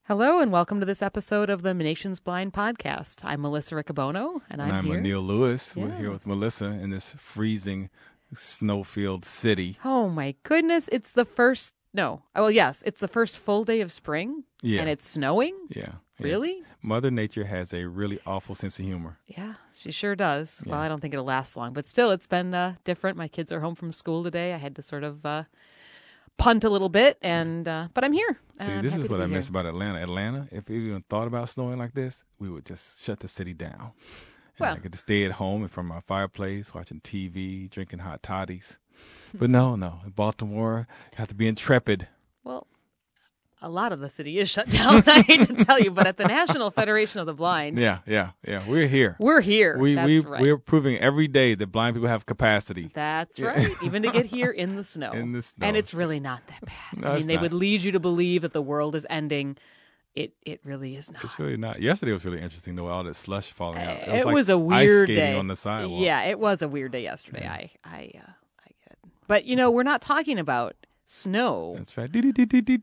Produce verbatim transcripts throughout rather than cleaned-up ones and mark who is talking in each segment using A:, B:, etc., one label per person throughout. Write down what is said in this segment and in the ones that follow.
A: Hello and welcome to this episode of the Nation's Blind Podcast. I'm Melissa Riccobono, and,
B: and
A: I'm,
B: I'm
A: here.
B: Anil Lewis.
A: Yeah.
B: We're here with Melissa in this freezing, snow-filled city.
A: Oh my goodness! It's the first. No, oh, well, yes, it's the first full day of spring,
B: Yeah,
A: and it's snowing.
B: Yeah,
A: really.
B: Yeah. Mother Nature has a really awful sense of humor.
A: Yeah, she sure does.
B: Yeah.
A: Well, I don't think it'll last long, but still, it's been uh, different. My kids are home from school today. I had to sort of uh, punt a little bit, and uh, but I'm here.
B: See,
A: I'm
B: this
A: happy
B: is what
A: to
B: I
A: be
B: miss
A: here.
B: about Atlanta. Atlanta, if we even thought about snowing like this, we would just shut the city down. And
A: Well,
B: I get to stay at home in front of my fireplace, watching T V, drinking hot toddies. But no, no, in Baltimore, you have to be intrepid.
A: Well, a lot of the city is shut down. I hate to tell you, but at the National Federation of the Blind,
B: Yeah, yeah, yeah. We're here.
A: we're here.
B: We
A: That's
B: we
A: right.
B: we're proving every day that blind people have capacity.
A: That's
B: Yeah.
A: right. Even to get here in the snow.
B: In the snow.
A: And it's really not that bad.
B: No,
A: I mean,
B: it's
A: they
B: not.
A: would lead you to believe that the world is ending. It it really is not.
B: It's really not. Yesterday was really interesting, though, all that slush falling out.
A: It,
B: It was, like
A: was a
B: ice
A: weird
B: skating
A: day
B: on the sidewalk.
A: Yeah, it was a weird day yesterday. I I uh, I get it. But you know, we're not talking about snow.
B: That's right. The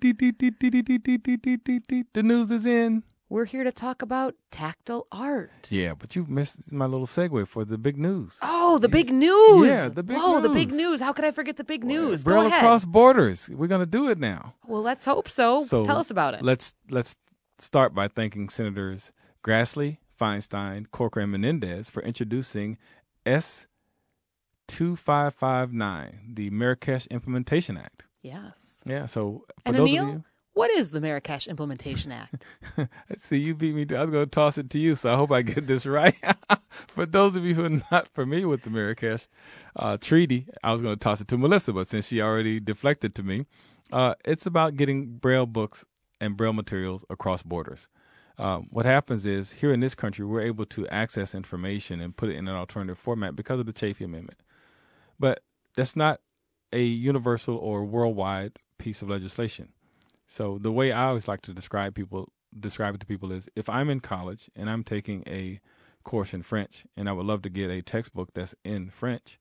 B: news is in.
A: We're here to talk about tactile art.
B: Yeah, but you missed my little segue for the big news.
A: Oh, the big news.
B: Yeah, the big
A: Whoa, the big
B: news.
A: news. How could I forget the big news?
B: Braille
A: Go ahead.
B: across borders. We're going to do it now.
A: Well, let's hope so.
B: So
A: Tell us about it.
B: Let's let's start by thanking Senators Grassley, Feinstein, Corker, and Menendez for introducing S two five five nine, the Marrakesh Implementation Act.
A: Yes.
B: Yeah, so for
A: And
B: those
A: Anil,
B: of you...
A: what is the Marrakesh Implementation Act?
B: See, you beat me. To, I was going to toss it to you, so I hope I get this right. For those of you who are not familiar with the Marrakesh uh, Treaty, I was going to toss it to Melissa, but since she already deflected to me, uh, it's about getting Braille books and Braille materials across borders. Um, what happens is, here in this country, we're able to access information and put it in an alternative format because of the Chafee Amendment. But that's not a universal or worldwide piece of legislation. So the way I always like to describe people, describe it to people is, if I'm in college and I'm taking a course in French and I would love to get a textbook that's in French,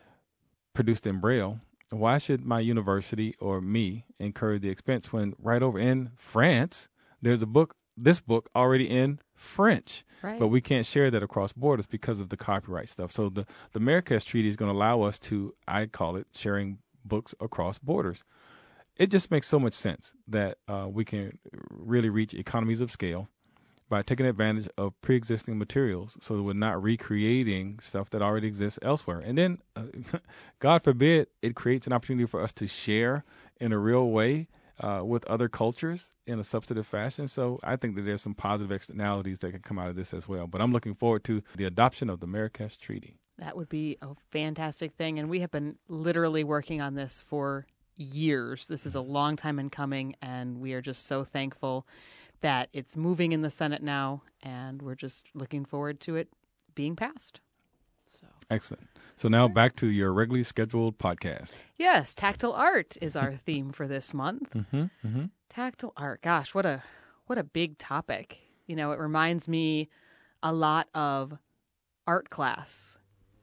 B: produced in Braille, why should my university or me incur the expense when right over in France, there's a book, this book already in French,
A: Right.
B: but we can't share that across borders because of the copyright stuff. So the, the Marrakesh Treaty is going to allow us to, I call it, sharing books across borders. It just makes so much sense that uh, we can really reach economies of scale by taking advantage of pre-existing materials so that we're not recreating stuff that already exists elsewhere. And then, uh, God forbid, it creates an opportunity for us to share in a real way uh, with other cultures in a substantive fashion. So I think that there's some positive externalities that can come out of this as well. But I'm looking forward to the adoption of the Marrakesh Treaty.
A: That would be a fantastic thing. And we have been literally working on this for years. This is a long time in coming, and we are just so thankful that it's moving in the Senate now, and we're just looking forward to it being passed. So,
B: Excellent. So now back to your regularly scheduled podcast.
A: yes, tactile art is our theme for this month.
B: Mm-hmm, mm-hmm.
A: Tactile art. Gosh, what a what a big topic. You know, it reminds me a lot of art class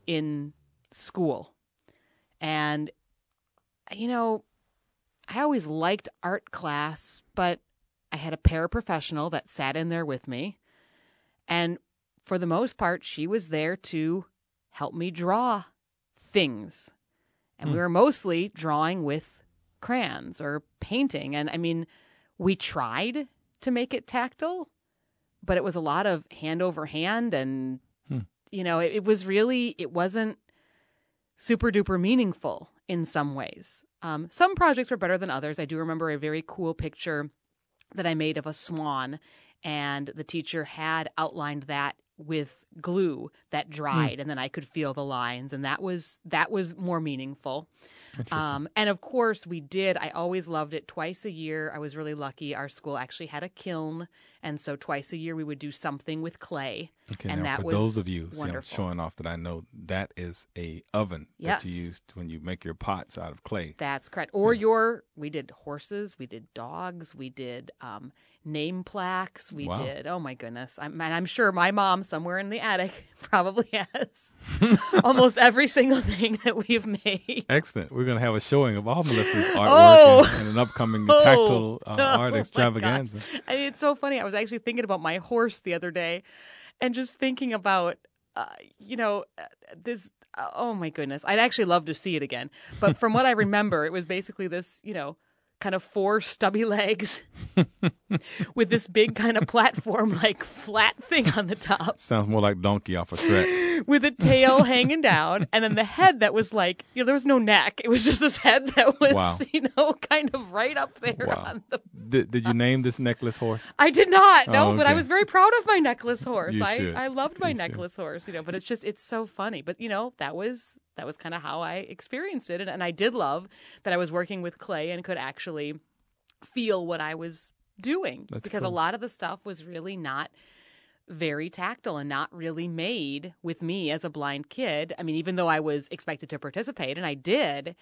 A: in school. And you know, I always liked art class, but I had a paraprofessional that sat in there with me. And for the most part, she was there to help me draw things. And
B: Hmm.
A: we were mostly drawing with crayons or painting. And I mean, we tried to make it tactile, but it was a lot of hand over hand. And,
B: Hmm.
A: you know, it, it was really, it wasn't super duper meaningful in some ways. Um, some projects were better than others. I do remember a very cool picture that I made of a swan, and the teacher had outlined that with glue that dried,
B: Hmm.
A: and then I could feel the lines, and that was that was more meaningful.
B: Interesting.
A: Um, and of course, we did. I always loved it. Twice a year, I was really lucky. Our school actually had a kiln, and so twice a year we would do something with clay.
B: Okay,
A: and
B: now
A: that
B: for
A: was
B: those of you, see, I'm
A: wonderful.
B: showing off that I know that is a oven
A: Yes.
B: that you use when you make your pots out of clay.
A: That's correct. Or your, we did horses, we did dogs, we did um, name plaques, we
B: Wow.
A: did, oh my goodness. I'm, and I'm sure my mom somewhere in the attic probably has almost every single thing that we've made.
B: Excellent. We're going to have a showing of all Melissa's artwork
A: Oh.
B: and, and an upcoming
A: Oh.
B: tactile uh,
A: Oh,
B: art
A: my
B: extravaganza.
A: gosh. I mean, it's so funny. I was actually thinking about my horse the other day and just thinking about, uh, you know, uh, this. Uh, oh, my goodness. I'd actually love to see it again. But from what I remember, it was basically this, you know, kind of four stubby legs with this big kind of platform, like flat thing on the top.
B: Sounds more like Donkey off a Shrek.
A: With a tail hanging down, and then the head that was like, you know, there was no neck. It was just this head that was,
B: Wow.
A: you know, kind of right up there
B: Wow.
A: on the.
B: Did, did you name this necklace horse?
A: I did not, no,
B: Oh,
A: but I
B: okay.
A: was very proud of my necklace horse.
B: You
A: I,
B: should.
A: I loved my
B: You should.
A: necklace horse, you know, but it's just, it's so funny. But, you know, that was, that was kind of how I experienced it. And, and I did love that I was working with clay and could actually feel what I was doing.
B: That's
A: because
B: cool.
A: a lot of the stuff was really not very tactile and not really made with me as a blind kid. I mean, even though I was expected to participate, and I did,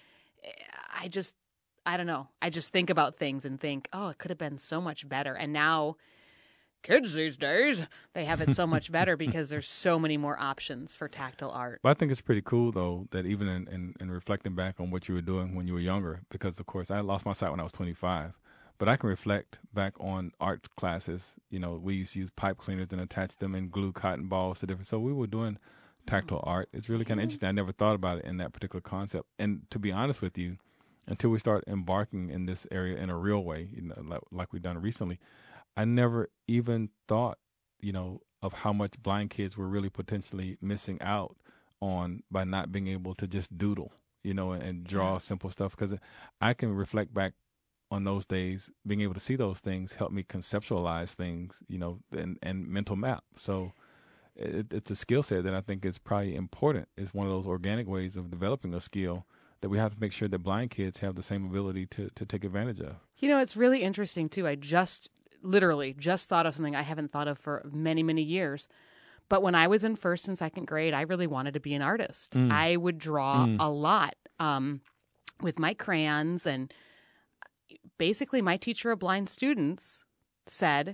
A: I just, I don't know. I just think about things and think, oh, it could have been so much better. And now kids these days, they have it so much better because there's so many more options for tactile art.
B: But I think it's pretty cool, though, that even in, in, in reflecting back on what you were doing when you were younger, because, of course, I lost my sight when I was twenty-five. But I can reflect back on art classes. You know, we used to use pipe cleaners and attach them and glue cotton balls to different. So we were doing tactile art. It's really kind of interesting. I never thought about it in that particular concept. And to be honest with you, until we start embarking in this area in a real way, you know, like, like we've done recently, I never even thought, you know, of how much blind kids were really potentially missing out on by not being able to just doodle, you know, and, and draw
A: Yeah.
B: simple stuff. Because I can reflect back on those days, being able to see those things helped me conceptualize things, you know, and, and mental map. So it, it's a skill set that I think is probably important. It's one of those organic ways of developing a skill that we have to make sure that blind kids have the same ability to, to take advantage of.
A: You know, it's really interesting, too. I just literally just thought of something I haven't thought of for many, many years. But when I was in first and second grade, I really wanted to be an artist.
B: Mm.
A: I would draw
B: Mm.
A: a lot um, with my crayons. And basically, my teacher of blind students said,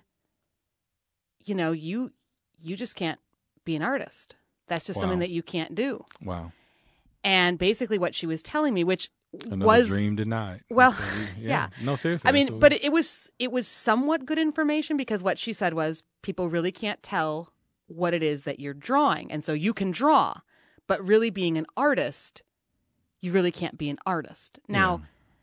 A: you know, you you just can't be an artist. That's just
B: Wow.
A: something that you can't do.
B: Wow.
A: And basically what she was telling me, which
B: Another
A: was
B: dream denied.
A: Well,
B: So we-
A: yeah.
B: No, seriously.
A: I
B: that's
A: mean,
B: what
A: but
B: we-
A: it, it was it was somewhat good information because what she said was people really can't tell what it is that you're drawing. And so you can draw, but really being an artist, you really can't be an artist. Now,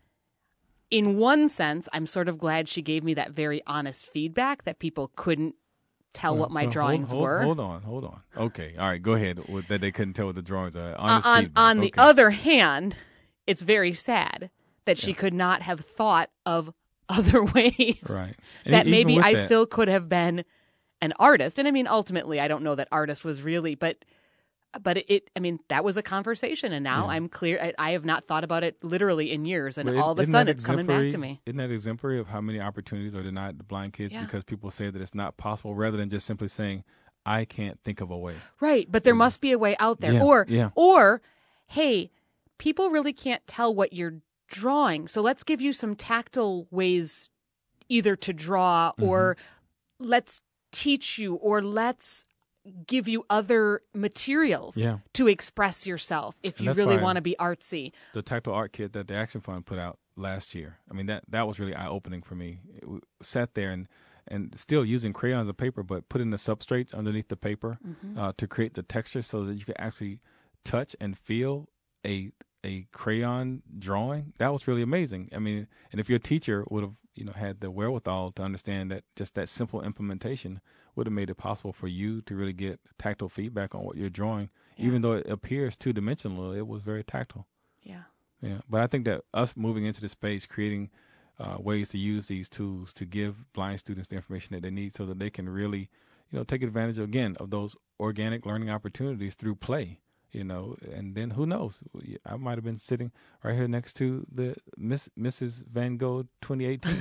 A: in one sense, I'm sort of glad she gave me that very honest feedback that people couldn't tell
B: Well,
A: what my
B: well,
A: drawings
B: hold, hold,
A: were.
B: Hold on, hold on. Okay, all right, go ahead. With that they couldn't tell what the drawings are.
A: Uh,
B: Honest
A: on
B: feedback.
A: on the
B: Okay.
A: other hand, it's very sad that she
B: Yeah.
A: could not have thought of other ways
B: Right. And
A: that
B: even
A: maybe
B: with
A: I
B: that-
A: still could have been an artist. And I mean, ultimately, I don't know that artist was really, but but it, I mean, that was a conversation. And now
B: Yeah.
A: I'm clear. I, I have not thought about it literally in years. And
B: But
A: all of a
B: isn't
A: sudden
B: that
A: it's coming back to
B: exemplary-
A: me.
B: Isn't that exemplary of how many opportunities are denied to blind kids
A: Yeah.
B: because people say that it's not possible rather than just simply saying, I can't think of a way.
A: Right. But there must be a way out there.
B: Yeah,
A: Or,
B: yeah.
A: or, hey, people really can't tell what you're drawing. So let's give you some tactile ways either to draw or
B: Mm-hmm.
A: let's teach you or let's give you other materials
B: Yeah.
A: to express yourself if
B: And
A: you
B: that's
A: really
B: why-
A: want to be artsy.
B: The tactile art kit that the Action Fund put out last year. I mean, that that was really eye opening for me. It, we sat there and and still using crayons of paper, but putting the substrates underneath the paper
A: Mm-hmm.
B: uh, to create the texture so that you could actually touch and feel a a crayon drawing. That was really amazing. I mean, and if your teacher would have you know had the wherewithal to understand that just that simple implementation would have made it possible for you to really get tactile feedback on what you're drawing,
A: Yeah.
B: even though it appears two dimensional, it was very tactile.
A: Yeah.
B: Yeah, but I think that us moving into the space, creating uh, ways to use these tools to give blind students the information that they need, so that they can really, you know, take advantage again of those organic learning opportunities through play. You know, and then who knows? I might have been sitting right here next to the Miss Missus Van Gogh twenty eighteen.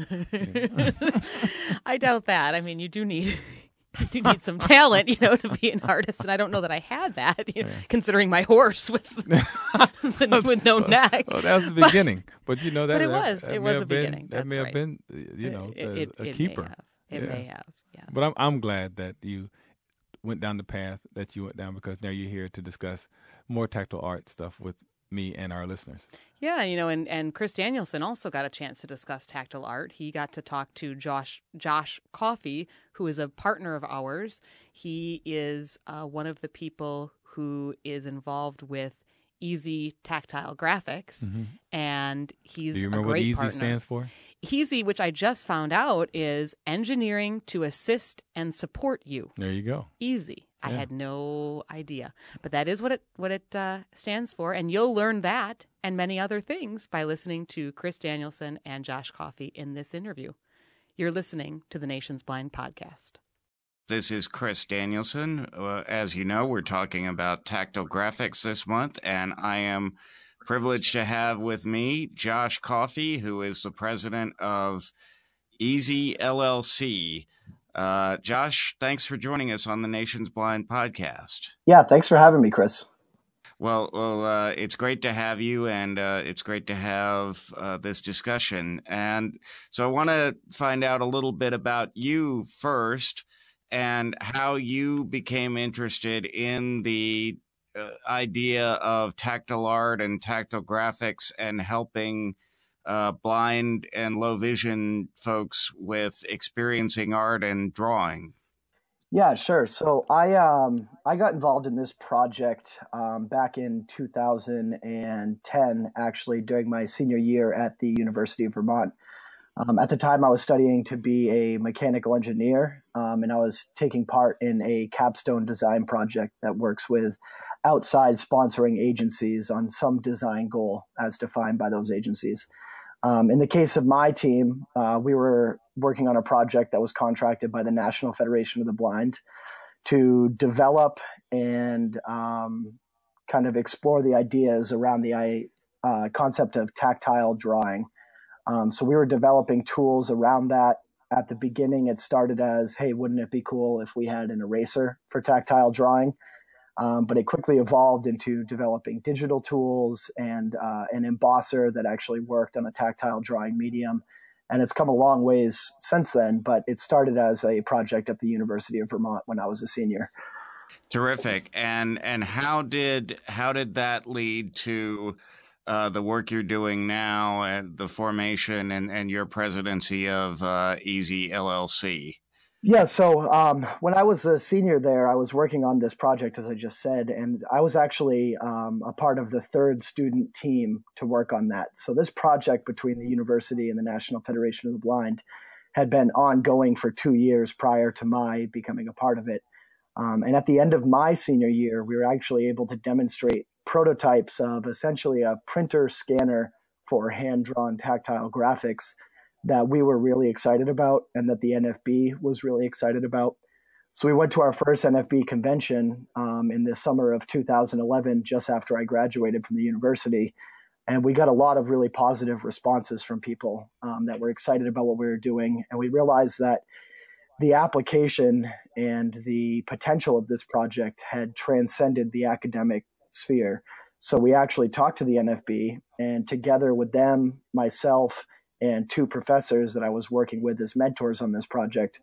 A: I doubt that. I mean, you do need you do need some talent, you know, to be an artist, and I don't know that I had that, you know,
B: Yeah.
A: considering my horse with with no neck.
B: Well, that was the beginning, but you know that.
A: But it
B: that-
A: was.
B: that
A: It
B: may
A: was
B: have
A: the
B: been-
A: beginning.
B: That
A: That's
B: may have
A: right.
B: been, you know,
A: it,
B: a,
A: it,
B: a
A: it
B: keeper.
A: May have. It
B: Yeah.
A: may have. Yeah.
B: But I'm I'm glad that you went down the path that you went down, because now you're here to discuss more tactile art stuff with me and our listeners.
A: Yeah, you know, and, and Chris Danielson also got a chance to discuss tactile art. He got to talk to Josh Josh Coffey, who is a partner of ours. He is uh, one of the people who is involved with Easy Tactile Graphics, mm-hmm. and he's
B: Do you
A: a
B: remember
A: great
B: what Easy
A: partner.
B: stands for?
A: Easy, which I just found out, is engineering to assist and support you.
B: There you go.
A: Easy.
B: Yeah.
A: I had no idea, but that is what it what it uh, stands for, and you'll learn that and many other things by listening to Chris Danielson and Josh Coffey in this interview. You're listening to the Nation's Blind Podcast.
C: This is Chris Danielson. Uh, as you know, we're talking about tactile graphics this month, and I am privileged to have with me Josh Coffey, who is the president of Easy L L C. Uh, Josh, thanks for joining us on the Nation's Blind Podcast.
D: Yeah, thanks for having me, Chris.
C: Well, well, uh, it's great to have you, and uh, it's great to have uh, this discussion. And so I want to find out a little bit about you first, and how you became interested in the uh, idea of tactile art and tactile graphics and helping uh, blind and low vision folks with experiencing art and drawing.
D: Yeah, sure. So I um I got involved in this project um, back in two thousand ten, actually during my senior year at the University of Vermont. Um, at the time, I was studying to be a mechanical engineer, um, and I was taking part in a capstone design project that works with outside sponsoring agencies on some design goal as defined by those agencies. Um, in the case of my team, uh, we were working on a project that was contracted by the National Federation of the Blind to develop and um, kind of explore the ideas around the uh, concept of tactile drawing. Um, so we were developing tools around that. At the beginning, it started as, hey, wouldn't it be cool if we had an eraser for tactile drawing? Um, but it quickly evolved into developing digital tools and uh, an embosser that actually worked on a tactile drawing medium. And it's come a long ways since then, but it started as a project at the University of Vermont when I was a senior.
C: Terrific. And and how did how did that lead to uh, the work you're doing now and the formation and, and your presidency of uh, Easy L L C?
D: Yeah, so um, when I was a senior there, I was working on this project, as I just said, and I was actually um, a part of the third student team to work on that. So this project between the university and the National Federation of the Blind had been ongoing for two years prior to my becoming a part of it. Um, and at the end of my senior year, we were actually able to demonstrate prototypes of essentially a printer scanner for hand-drawn tactile graphics that we were really excited about and that the N F B was really excited about. So we went to our first N F B convention um, in the summer of two thousand eleven, just after I graduated from the university. And we got a lot of really positive responses from people um, that were excited about what we were doing. And we realized that the application and the potential of this project had transcended the academic sphere. So we actually talked to the N F B, and together with them, myself, and two professors that I was working with as mentors on this project,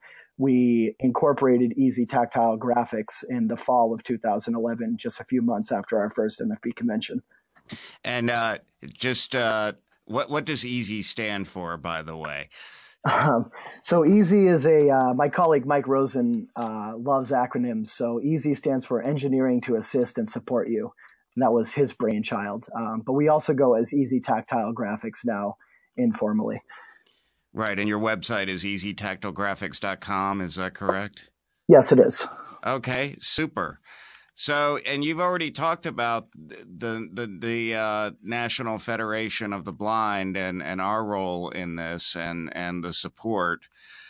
D: we incorporated Easy Tactile Graphics in the fall of two thousand eleven, just a few months after our first N F B convention.
C: And uh, just uh, what what does Easy stand for, by the way?
D: Um, so Easy is a, uh, my colleague Mike Rosen uh, loves acronyms. So Easy stands for Engineering to Assist and Support You. And that was his brainchild. Um, but we also go as Easy Tactile Graphics now, informally.
C: Right. And your website is easy tactile graphics dot com. Is that correct?
D: Yes, it is.
C: Okay, super. So, and you've already talked about the the the uh, National Federation of the Blind and, and our role in this and, and the support.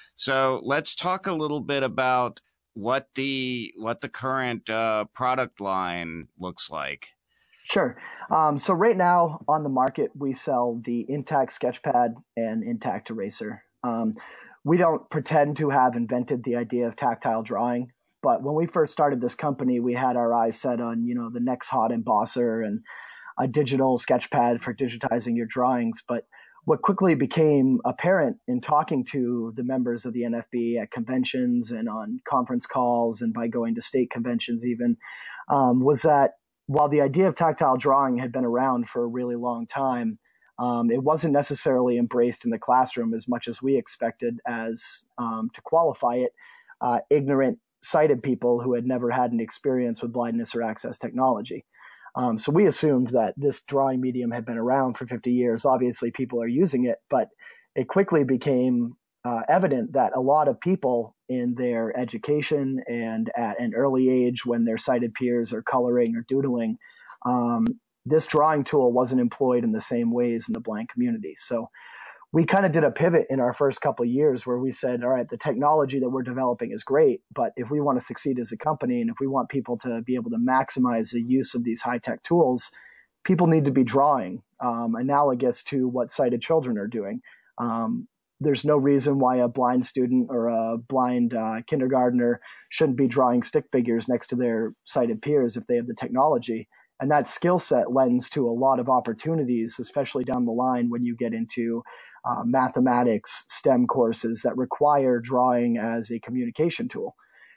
C: So let's talk a little bit about what the what the current uh, product line looks like.
D: Sure. Um, so right now on the market, we sell the Intact Sketchpad and Intact Eraser. Um, we don't pretend to have invented the idea of tactile drawing, but when we first started this company, we had our eyes set on, you know, the next hot embosser and a digital sketchpad for digitizing your drawings. But what quickly became apparent in talking to the members of the N F B at conventions and on conference calls and by going to state conventions even, um, was that while the idea of tactile drawing had been around for a really long time, um, it wasn't necessarily embraced in the classroom as much as we expected as, um, to qualify it, uh, ignorant sighted people who had never had an experience with blindness or access technology. Um, so we assumed that this drawing medium had been around for fifty years. Obviously, people are using it, but it quickly became uh, evident that a lot of people in their education and at an early age when their sighted peers are coloring or doodling, um, this drawing tool wasn't employed in the same ways in the blind community. So we kind of did a pivot in our first couple of years where we said, all right, the technology that we're developing is great, but if we want to succeed as a company and if we want people to be able to maximize the use of these high-tech tools, people need to be drawing, um, analogous to what sighted children are doing. Um, there's no reason why a blind student or a blind uh, kindergartner shouldn't be drawing stick figures next to their sighted peers if they have the technology. And that skill set lends to a lot of opportunities, especially down the line when you get into Uh, mathematics, STEM courses that require drawing as a communication tool.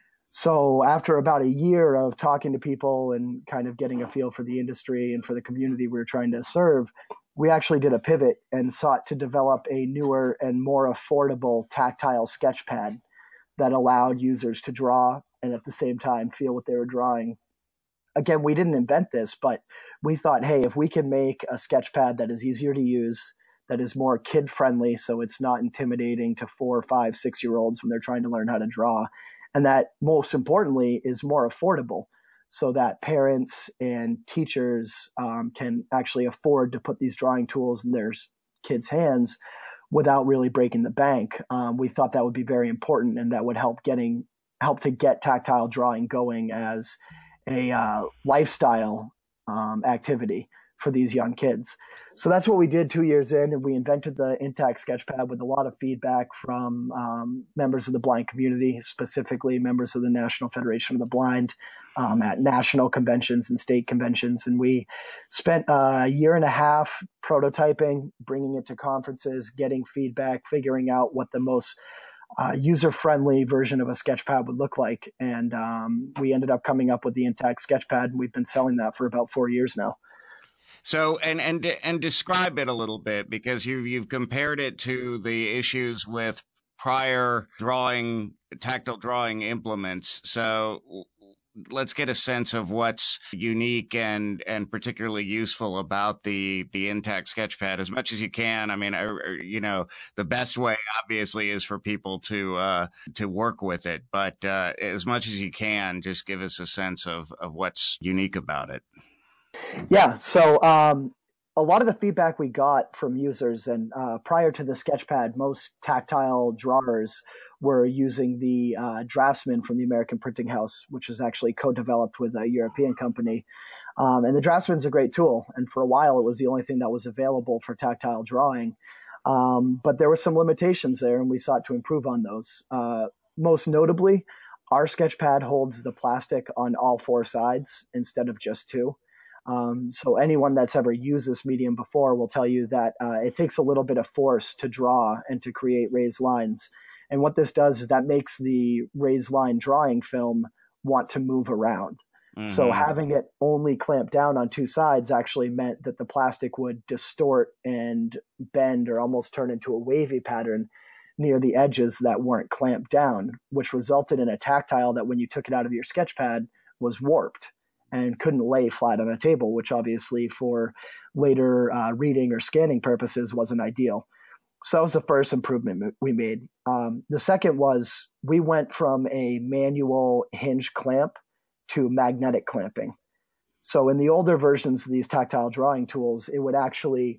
D: So after about a year of talking to people and kind of getting a feel for the industry and for the community we were trying to serve, we actually did a pivot and sought to develop a newer and more affordable tactile sketch pad that allowed users to draw and at the same time feel what they were drawing. Again, we didn't invent this, but we thought, hey, if we can make a sketch pad that is easier to use, that is more kid-friendly, so it's not intimidating to four, five, six-year-olds when they're trying to learn how to draw, and that, most importantly, is more affordable, so that parents and teachers um, can actually afford to put these drawing tools in their kids' hands without really breaking the bank. Um, we thought that would be very important, and that would help getting help to get tactile drawing going as a uh, lifestyle um, activity for these young kids. So that's what we did two years in, and we invented the Intact Sketchpad with a lot of feedback from um, members of the blind community, specifically members of the National Federation of the Blind, um, at national conventions and state conventions. And we spent a year and a half prototyping, bringing it to conferences, getting feedback, figuring out what the most uh, user-friendly version of a Sketchpad would look like. And um, we ended up coming up with the Intact Sketchpad, and we've been selling that for about four years now.
C: So, and and and describe it a little bit, because you you've compared it to the issues with prior drawing, tactile drawing implements. So let's get a sense of what's unique and and particularly useful about the the Intact Sketchpad as much as you can. I mean, I, you know, the best way obviously is for people to uh, to work with it, but uh, as much as you can, just give us a sense of of what's unique about it.
D: Yeah, so um, a lot of the feedback we got from users, and uh, prior to the Sketchpad, most tactile drawers were using the uh, Draftsman from the American Printing House, which is actually co-developed with a European company. Um, and the Draftsman's a great tool, and for a while it was the only thing that was available for tactile drawing. Um, but there were some limitations there, and we sought to improve on those. Uh, most notably, our Sketchpad holds the plastic on all four sides instead of just two. Um, so anyone that's ever used this medium before will tell you that uh, it takes a little bit of force to draw and to create raised lines. And what this does is that makes the raised line drawing film want to move around. Mm-hmm. So having it only clamped down on two sides actually meant that the plastic would distort and bend or almost turn into a wavy pattern near the edges that weren't clamped down, which resulted in a tactile that when you took it out of your Sketchpad was warped and couldn't lay flat on a table, which obviously for later uh, reading or scanning purposes wasn't ideal. So that was the first improvement we made. Um, the second was we went from a manual hinge clamp to magnetic clamping. So in the older versions of these tactile drawing tools, it would actually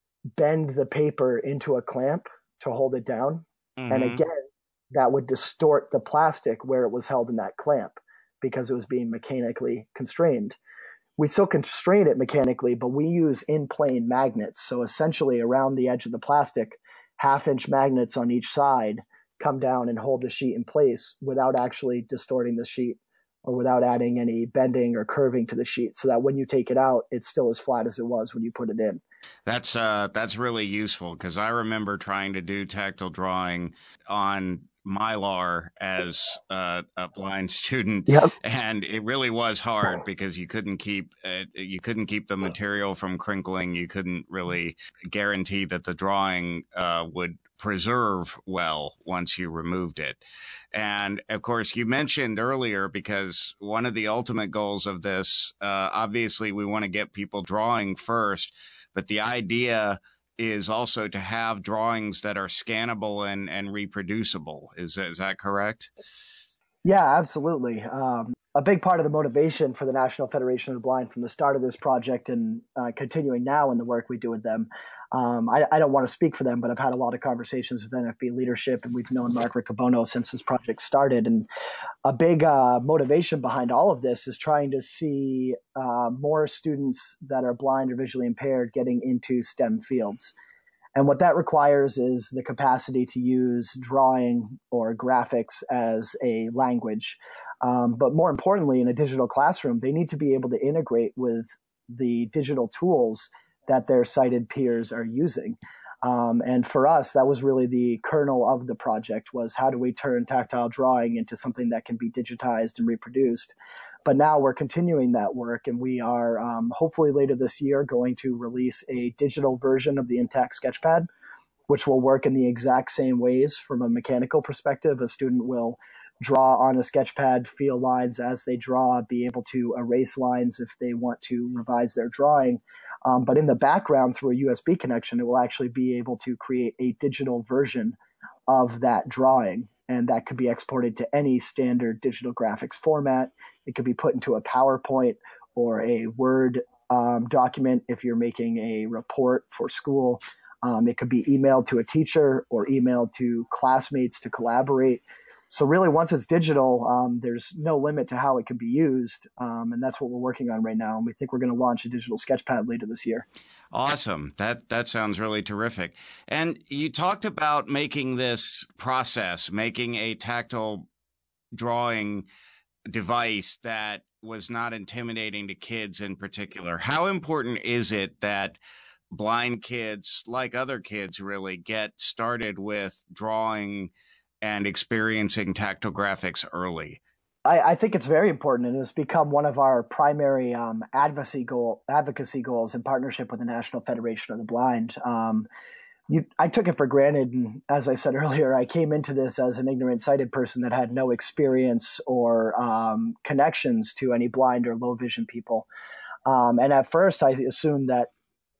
D: bend the paper into a clamp to hold it down. Mm-hmm. And again, that would distort the plastic where it was held in that clamp, because it was being mechanically constrained. We still constrain it mechanically, but we use in-plane magnets. So essentially around the edge of the plastic, half-inch magnets on each side come down and hold the sheet in place without actually distorting the sheet or without adding any bending or curving to the sheet, so that when you take it out, it's still as flat as it was when you put it in.
C: That's uh, that's really useful, because I remember trying to do tactile drawing on Mylar as uh, a blind student,
D: Yep.
C: and it really was hard because you couldn't keep uh, you couldn't keep the material from crinkling. You couldn't really guarantee that the drawing uh, would preserve well once you removed it. And of course, you mentioned earlier, because one of the ultimate goals of this, uh, obviously, we want to get people drawing first, but the idea is also to have drawings that are scannable and, and reproducible. Is, is that correct?
D: Yeah, absolutely. Um, a big part of the motivation for the National Federation of the Blind from the start of this project, and uh, continuing now in the work we do with them. Um, I, I don't want to speak for them, but I've had a lot of conversations with N F B leadership, and we've known Mark Riccobono since this project started. And a big uh, motivation behind all of this is trying to see uh, more students that are blind or visually impaired getting into STEM fields. And what that requires is the capacity to use drawing or graphics as a language. Um, but more importantly, in a digital classroom, they need to be able to integrate with the digital tools that their sighted peers are using. Um, and for us, that was really the kernel of the project, was how do we turn tactile drawing into something that can be digitized and reproduced. But now we're continuing that work, and we are um, hopefully later this year going to release a digital version of the Intact Sketchpad, which will work in the exact same ways from a mechanical perspective. A student will draw on a sketchpad, feel lines as they draw, be able to erase lines if they want to revise their drawing. Um, but in the background, through a U S B connection, it will actually be able to create a digital version of that drawing. And that could be exported to any standard digital graphics format. It could be put into a PowerPoint or a Word um, document if you're making a report for school. Um, it could be emailed to a teacher or emailed to classmates to collaborate. So really, once it's digital, um, there's no limit to how it can be used. Um, and that's what we're working on right now. And we think we're going to launch a digital sketchpad later this year.
C: Awesome. That that sounds really terrific. And you talked about making this process, making a tactile drawing device that was not intimidating to kids in particular. How important is it that blind kids, like other kids really, get started with drawing and experiencing tactile graphics early?
D: I, I think it's very important, and it's become one of our primary um, advocacy goal advocacy goals in partnership with the National Federation of the Blind. Um, you, I took it for granted, and as I said earlier, I came into this as an ignorant sighted person that had no experience or um, connections to any blind or low vision people. Um, and at first, I assumed that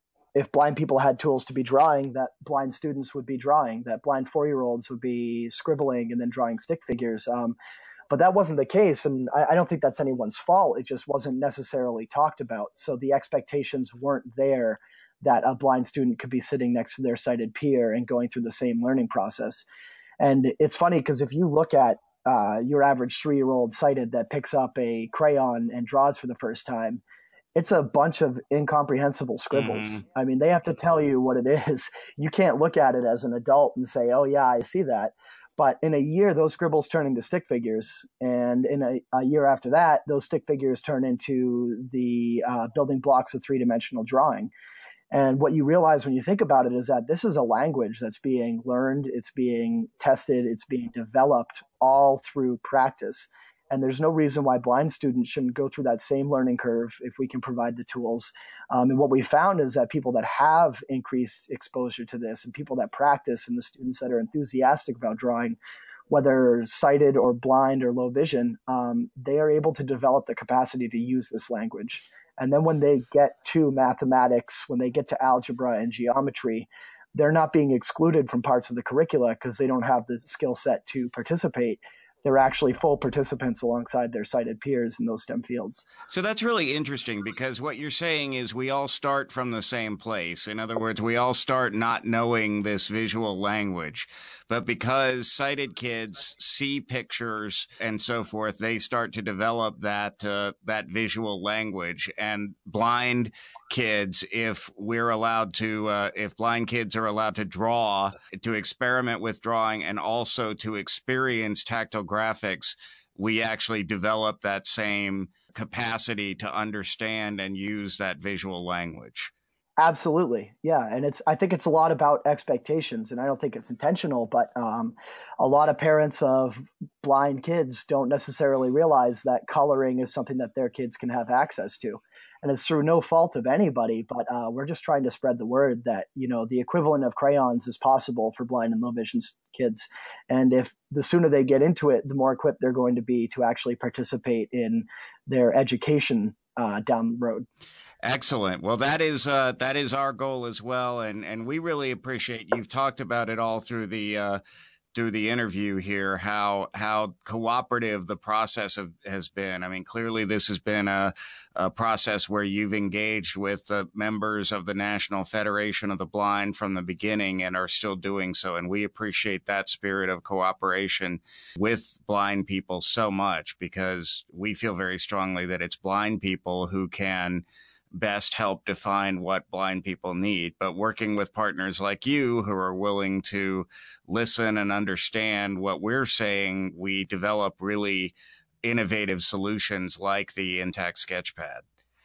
D: if blind people had tools to be drawing, that blind students would be drawing, that blind four-year-olds would be scribbling and then drawing stick figures. Um, but that wasn't the case, and I, I don't think that's anyone's fault. It just wasn't necessarily talked about. So the expectations weren't there that a blind student could be sitting next to their sighted peer and going through the same learning process. And it's funny because if you look at uh, your average three-year-old sighted that picks up a crayon and draws for the first time, it's a bunch of incomprehensible scribbles. Mm. I mean, they have to tell you what it is. You can't look at it as an adult and say, oh, yeah, I see that. But in a year, those scribbles turn into stick figures. And in a, a year after that, those stick figures turn into the uh, building blocks of three-dimensional drawing. And what you realize when you think about it is that this is a language that's being learned, it's being tested, it's being developed all through practice. And there's no reason why blind students shouldn't go through that same learning curve if we can provide the tools. Um, and what we found is that people that have increased exposure to this and people that practice and the students that are enthusiastic about drawing, whether sighted or blind or low vision, um, they are able to develop the capacity to use this language. And then when they get to mathematics, when they get to algebra and geometry, they're not being excluded from parts of the curricula because they don't have the skill set to participate. They're actually full participants alongside their sighted peers in those STEM fields.
C: So that's really interesting, because what you're saying is we all start from the same place. In other words, we all start not knowing this visual language. But because sighted kids see pictures and so forth, they start to develop that uh, that visual language. And blind kids, if we're allowed to, uh, if blind kids are allowed to draw, to experiment with drawing, and also to experience tactile graphics, we actually develop that same capacity to understand and use that visual language.
D: Absolutely. Yeah. And it's, I think it's a lot about expectations, and I don't think it's intentional, but um, a lot of parents of blind kids don't necessarily realize that coloring is something that their kids can have access to. And it's through no fault of anybody, but uh, we're just trying to spread the word that, you know, the equivalent of crayons is possible for blind and low vision kids. And if the sooner they get into it, the more equipped they're going to be to actually participate in their education uh, down the road.
C: Excellent. Well, that is uh, that is our goal as well, and and we really appreciate you've talked about it all through the uh, through the interview here. How how cooperative the process of, has been. I mean, clearly this has been a, a process where you've engaged with the members of the National Federation of the Blind from the beginning and are still doing so, and we appreciate that spirit of cooperation with blind people so much, because we feel very strongly that it's blind people who can best help define what blind people need. But working with partners like you who are willing to listen and understand what we're saying, we develop really innovative solutions like the Intact Sketchpad.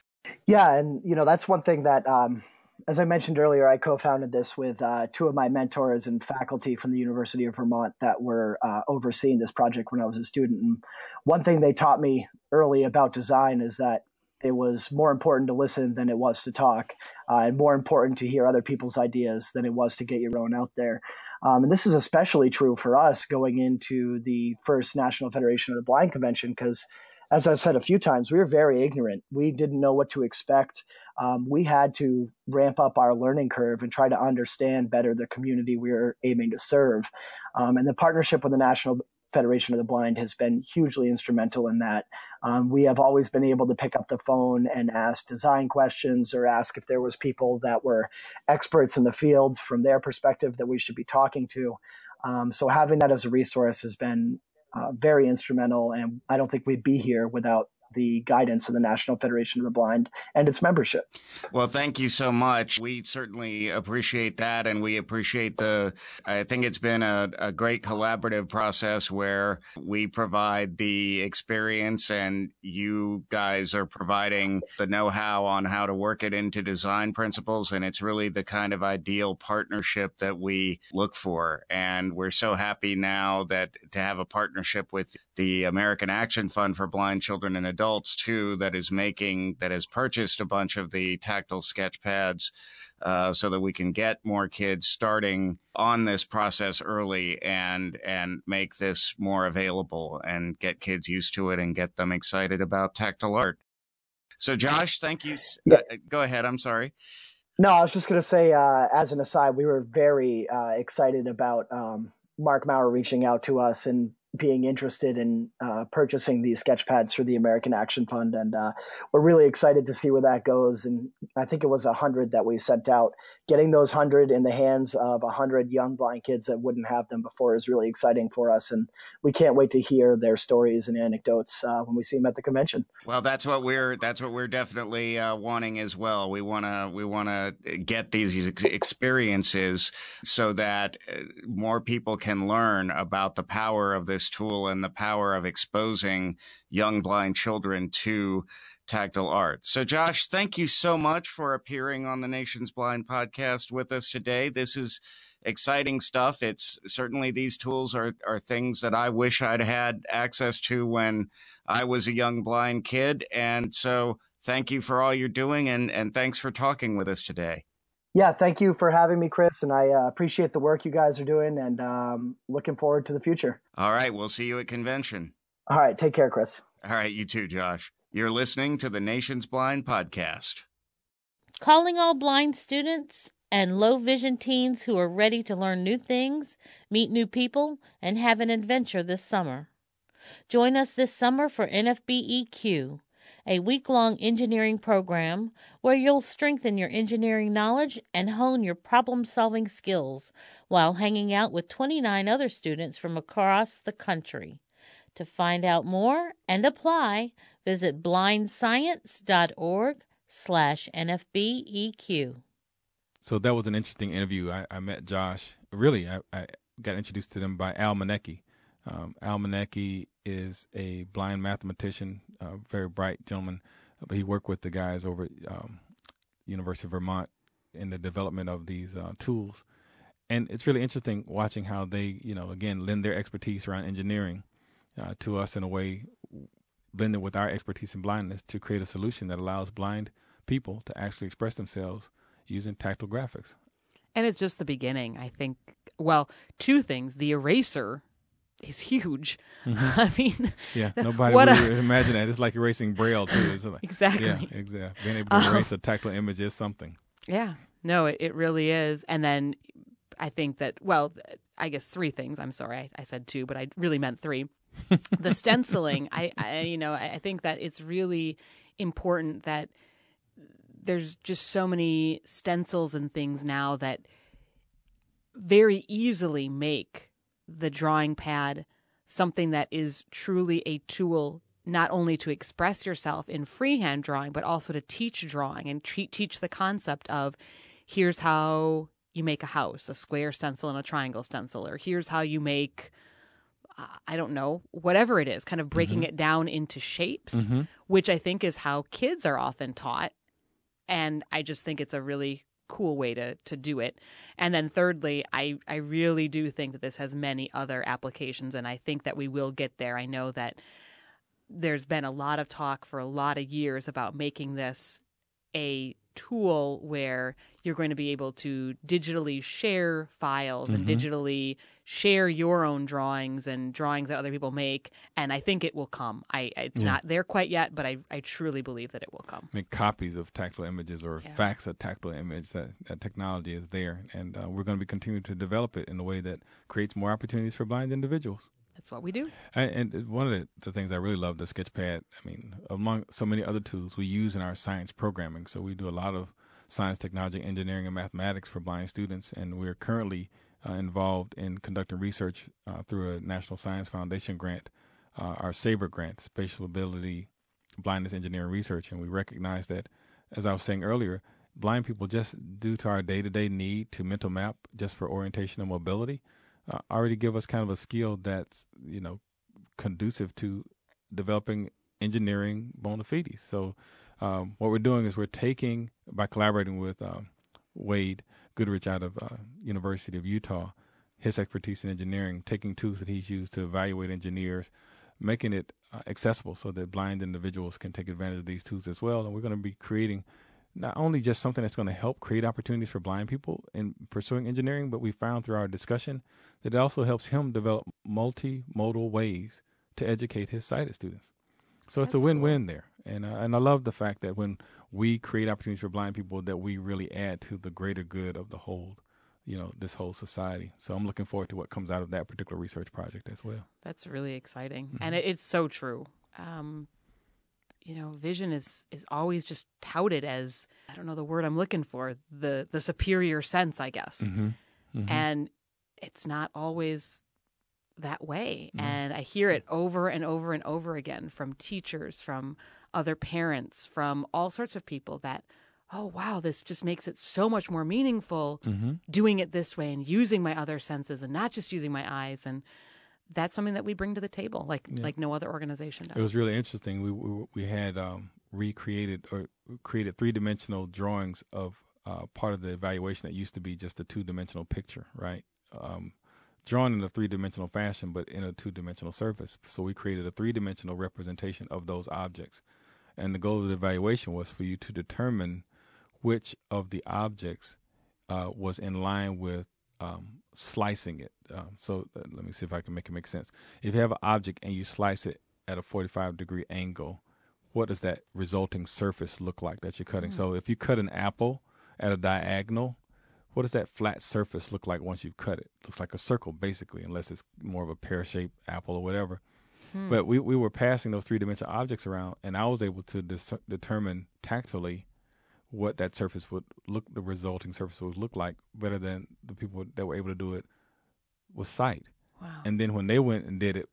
D: Yeah, and you know, that's one thing that, um, as I mentioned earlier, I co-founded this with uh, two of my mentors and faculty from the University of Vermont that were uh, overseeing this project when I was a student. And one thing they taught me early about design is that it was more important to listen than it was to talk, uh, and more important to hear other people's ideas than it was to get your own out there. Um, and this is especially true for us going into the first National Federation of the Blind Convention, because, as I've said a few times, we were very ignorant. We didn't know what to expect. Um, we had to ramp up our learning curve and try to understand better the community we were aiming to serve. Um, and the partnership with the National Federation of the Blind has been hugely instrumental in that. Um, we have always been able to pick up the phone and ask design questions, or ask if there was people that were experts in the field from their perspective that we should be talking to. Um, so having that as a resource has been uh, very instrumental, and I don't think we'd be here without the guidance of the National Federation of the Blind and its membership.
C: Well, thank you so much. We certainly appreciate that, and we appreciate the, I think it's been a, a great collaborative process where we provide the experience and you guys are providing the know-how on how to work it into design principles, and it's really the kind of ideal partnership that we look for. And we're so happy now that to have a partnership with the American Action Fund for Blind Children and Adults, too, that is making, that has purchased a bunch of the tactile sketch pads uh, so that we can get more kids starting on this process early and and make this more available and get kids used to it and get them excited about tactile art. So, Josh, thank you.
D: Yeah.
C: Uh, go ahead. I'm sorry.
D: No, I was just going to say, uh, as an aside, we were very uh, excited about um, Mark Maurer reaching out to us and being interested in uh, purchasing these sketch pads through the American Action Fund. And uh, we're really excited to see where that goes. And I think it was a hundred that we sent out. Getting those hundred in the hands of a hundred young blind kids that wouldn't have them before is really exciting for us. And we can't wait to hear their stories and anecdotes uh, when we see them at the convention.
C: Well, that's what we're that's what we're definitely uh, wanting as well. We want to we want to get these ex- experiences so that more people can learn about the power of this tool and the power of exposing young blind children to tactile art. So, Josh, thank you so much for appearing on the Nation's Blind podcast with us today. This is exciting stuff. It's certainly, these tools are, are things that I wish I'd had access to when I was a young blind kid. And so thank you for all you're doing, and, and thanks for talking with us today.
D: Yeah, thank you for having me, Chris. And I uh, appreciate the work you guys are doing, and um, looking forward to the future.
C: All right. We'll see you at convention.
D: All right. Take care, Chris.
C: All right. You too, Josh. You're listening to the Nation's Blind podcast.
E: Calling all blind students and low vision teens who are ready to learn new things, meet new people, and have an adventure this summer. Join us this summer for N F B E Q, a week-long engineering program where you'll strengthen your engineering knowledge and hone your problem-solving skills while hanging out with twenty-nine other students from across the country. To find out more and apply, visit blindscience.org slash NFBEQ.
B: So that was an interesting interview. I, I met Josh. Really, I, I got introduced to them by Al Manecki, Um, Al Manecki is a blind mathematician, a very bright gentleman, but he worked with the guys over at um, University of Vermont in the development of these uh, tools. And it's really interesting watching how they, you know, again, lend their expertise around engineering uh, to us in a way, blended with our expertise in blindness to create a solution that allows blind people to actually express themselves using tactile graphics.
A: And it's just the beginning, I think. Well, two things. The eraser is huge.
B: Mm-hmm.
A: I mean,
B: yeah, nobody
A: would
B: a... imagine that. It's like erasing Braille, too. It's like,
A: exactly.
B: Yeah, exactly. Being able to erase um, a tactile image is something.
A: Yeah, no, it, it really is. And then I think that, well, I guess three things. I'm sorry, I, I said two, but I really meant three. The stenciling, I, I, you know, I think that it's really important that there's just so many stencils and things now that very easily make the drawing pad something that is truly a tool, not only to express yourself in freehand drawing, but also to teach drawing and tre- teach the concept of here's how you make a house, a square stencil and a triangle stencil, or here's how you make, uh, I don't know, whatever it is, kind of breaking mm-hmm. it down into shapes, mm-hmm. which I think is how kids are often taught. And I just think it's a really cool way to to do it. And then thirdly, I, I really do think that this has many other applications, and I think that we will get there. I know that there's been a lot of talk for a lot of years about making this a tool where you're going to be able to digitally share files mm-hmm. and digitally share your own drawings and drawings that other people make. And I think it will come. I It's yeah. not there quite yet, but I, I truly believe that it will come.
B: I mean, copies of tactile images or yeah. facts of tactile image, that, that technology is there. And uh, we're going to be continuing to develop it in a way that creates more opportunities for blind individuals.
A: That's what we do.
B: And, and one of the, the things I really love the Sketchpad, I mean, among so many other tools we use in our science programming. So we do a lot of science, technology, engineering, and mathematics for blind students. And we're currently uh, involved in conducting research uh, through a National Science Foundation grant, uh, our SABRE grant, Spatial Ability, Blindness, Engineering Research. And we recognize that, as I was saying earlier, blind people, just due to our day-to-day need to mental map just for orientation and mobility, Uh, already give us kind of a skill that's, you know, conducive to developing engineering bona fides. So um, what we're doing is we're taking, by collaborating with um, Wade Goodrich out of uh, University of Utah, his expertise in engineering, taking tools that he's used to evaluate engineers, making it uh, accessible so that blind individuals can take advantage of these tools as well. And we're going to be creating not only just something that's going to help create opportunities for blind people in pursuing engineering, but we found through our discussion that it also helps him develop multimodal ways to educate his sighted students. So it's that's a win-win cool. there. And, uh, and I love the fact that when we create opportunities for blind people, that we really add to the greater good of the whole, you know, this whole society. So I'm looking forward to what comes out of that particular research project as well.
A: That's really exciting. Mm-hmm. And it, it's so true. Um, you know, vision is, is always just touted as, I don't know the word I'm looking for, the, the superior sense, I guess. Mm-hmm. Mm-hmm. And it's not always that way. Mm-hmm. And I hear it over and over and over again from teachers, from other parents, from all sorts of people that, oh, wow, this just makes it so much more meaningful mm-hmm. doing it this way and using my other senses and not just using my eyes. And that's something that we bring to the table, like yeah. like no other organization does.
B: It was really interesting. We we, we had um, recreated or created three-dimensional drawings of uh, part of the evaluation that used to be just a two-dimensional picture, right? Um, drawn in a three-dimensional fashion, but in a two-dimensional surface. So we created a three-dimensional representation of those objects. And the goal of the evaluation was for you to determine which of the objects uh, was in line with um, slicing it. Um, so uh, let me see if I can make it make sense. If you have an object and you slice it at a forty-five degree angle, what does that resulting surface look like that you're cutting? Mm. So if you cut an apple at a diagonal, what does that flat surface look like once you've cut it? It looks like a circle, basically, unless it's more of a pear-shaped apple or whatever. Hmm. But we, we were passing those three-dimensional objects around, and I was able to dis- determine tactily what that surface would look, the resulting surface would look like, better than the people that were able to do it with sight.
A: Wow.
B: And then when they went and did it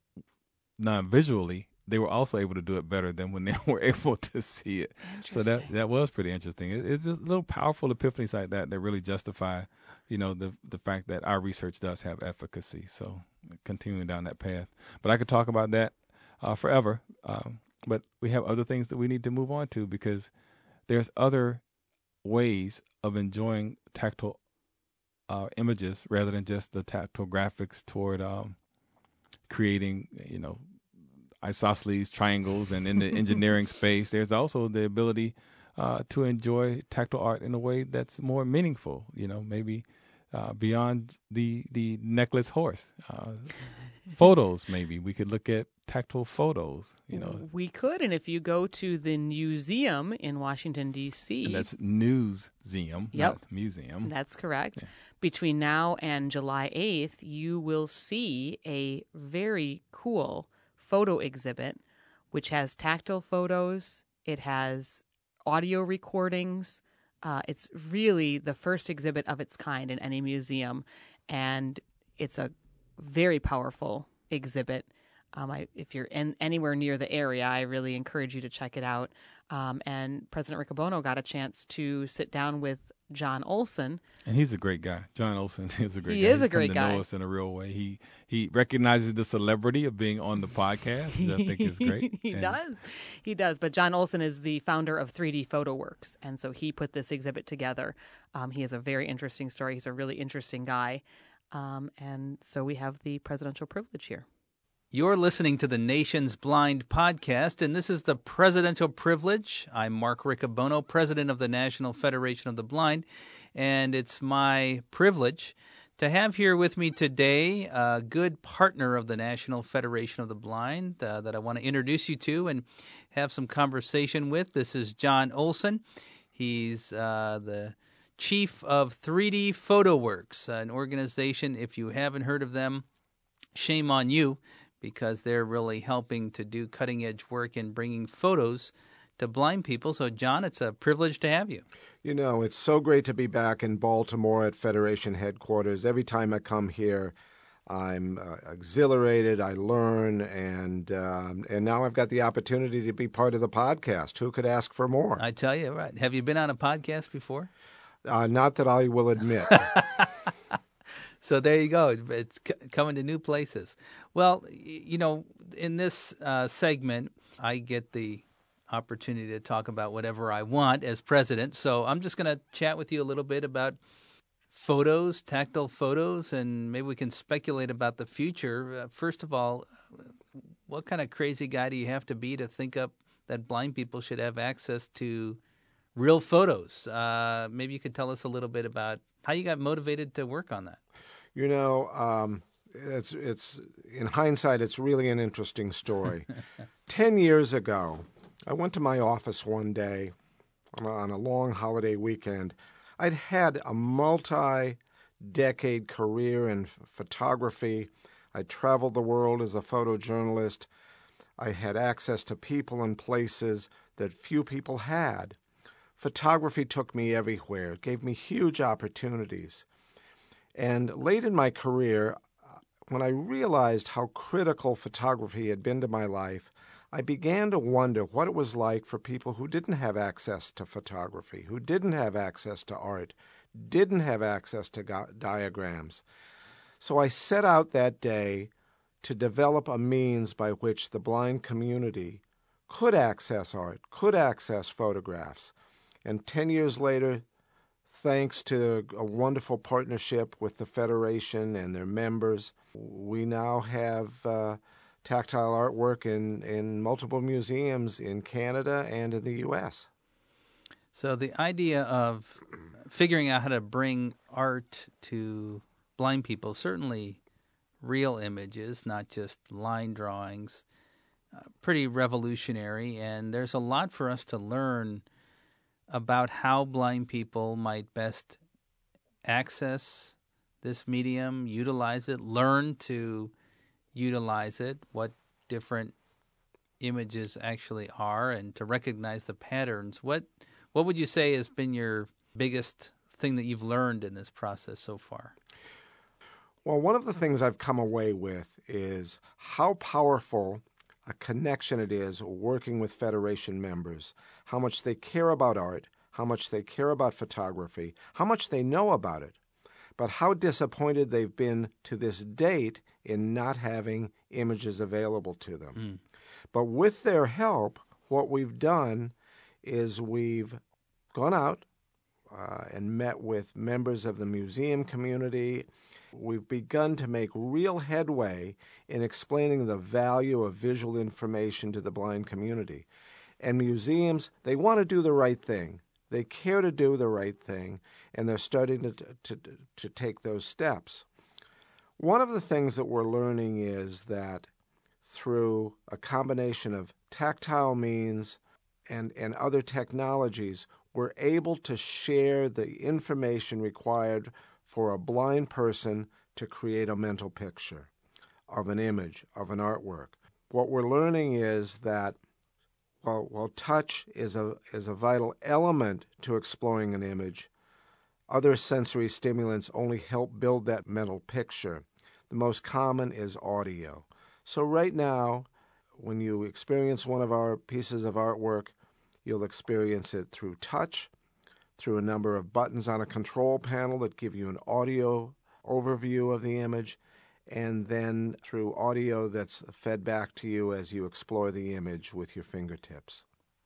B: non-visually, they were also able to do it better than when they were able to see it. So that that was pretty interesting. It, it's just a little powerful epiphanies like that that really justify, you know, the the fact that our research does have efficacy. So continuing down that path. But I could talk about that uh, forever. Um, but we have other things that we need to move on to, because there's other ways of enjoying tactile uh, images rather than just the tactile graphics toward um, creating, you know, isosceles triangles. And in the engineering space, there's also the ability uh, to enjoy tactile art in a way that's more meaningful, you know, maybe uh, beyond the the necklace horse. Uh, photos, maybe. We could look at tactile photos, you know.
A: We could, and if you go to the museum in Washington, D C.
B: And that's Newseum,
A: Yep.
B: not museum.
A: That's correct.
B: Yeah.
A: Between now and July eighth, you will see a very cool photo exhibit, which has tactile photos. It has audio recordings. Uh, it's really the first exhibit of its kind in any museum, and it's a very powerful exhibit. Um, I, if you're in, anywhere near the area, I really encourage you to check it out. Um, and President Riccobono got a chance to sit down with John Olson.
B: And he's a great guy. John Olson is a great
A: He
B: guy.
A: is
B: He's
A: a great
B: come
A: guy.
B: to know us in a real way. He he recognizes the celebrity of being on the podcast, which I think is great.
A: he
B: And
A: does. He does. But John Olson is the founder of three D Photo Works, and so he put this exhibit together. Um, he has a very interesting story. He's a really interesting guy. Um, and so we have the presidential privilege here.
F: You're listening to the Nation's Blind Podcast, and this is the Presidential Privilege. I'm Mark Riccobono, president of the National Federation of the Blind, and it's my privilege to have here with me today a good partner of the National Federation of the Blind uh, that I want to introduce you to and have some conversation with. This is John Olson. He's uh, the chief of three D Photo Works, an organization, if you haven't heard of them, shame on you, because they're really helping to do cutting-edge work in bringing photos to blind people. So, John, it's a privilege to have you.
G: You know, it's so great to be back in Baltimore at Federation headquarters. Every time I come here, I'm uh, exhilarated, I learn, and um, and now I've got the opportunity to be part of the podcast. Who could ask for more?
F: I tell you, right. Have you been on a podcast before?
G: Uh, not that I will admit.
F: So there you go. It's c- coming to new places. Well, you know, in this uh, segment, I get the opportunity to talk about whatever I want as president. So I'm just going to chat with you a little bit about photos, tactile photos, and maybe we can speculate about the future. Uh, first of all, what kind of crazy guy do you have to be to think up that blind people should have access to real photos? Uh, maybe you could tell us a little bit about how you got motivated to work on that.
G: You know, um, it's it's in hindsight, it's really an interesting story. Ten years ago, I went to my office one day on a, on a long holiday weekend. I'd had a multi-decade career in f- photography. I traveled the world as a photojournalist. I had access to people and places that few people had. Photography took me everywhere. It gave me huge opportunities. And late in my career, when I realized how critical photography had been to my life, I began to wonder what it was like for people who didn't have access to photography, who didn't have access to art, didn't have access to go- diagrams. So I set out that day to develop a means by which the blind community could access art, could access photographs. And ten years later, thanks to a wonderful partnership with the Federation and their members, we now have uh, tactile artwork in, in multiple museums in Canada and in the U S.
F: So the idea of figuring out how to bring art to blind people, certainly real images, not just line drawings, uh, pretty revolutionary, and there's a lot for us to learn about how blind people might best access this medium, utilize it, learn to utilize it, what different images actually are, and to recognize the patterns. What what would you say has been your biggest thing that you've learned in this process so far?
G: Well, one of the things I've come away with is how powerful a connection it is working with Federation members, how much they care about art, how much they care about photography, how much they know about it, but how disappointed they've been to this date in not having images available to them.
F: Mm.
G: But with their help, what we've done is we've gone out uh, and met with members of the museum community. We've begun to make real headway in explaining the value of visual information to the blind community. And museums, they want to do the right thing. They care to do the right thing, and they're starting to, to, to take those steps. One of the things that we're learning is that through a combination of tactile means and, and other technologies, we're able to share the information required for a blind person to create a mental picture of an image, of an artwork. What we're learning is that while, while touch is a, is a vital element to exploring an image, other sensory stimulants only help build that mental picture. The most common is audio. So right now, when you experience one of our pieces of artwork, you'll experience it through touch, through a number of buttons on a control panel that give you an audio overview of the image, and then through audio that's fed back to you as you explore the image with your fingertips.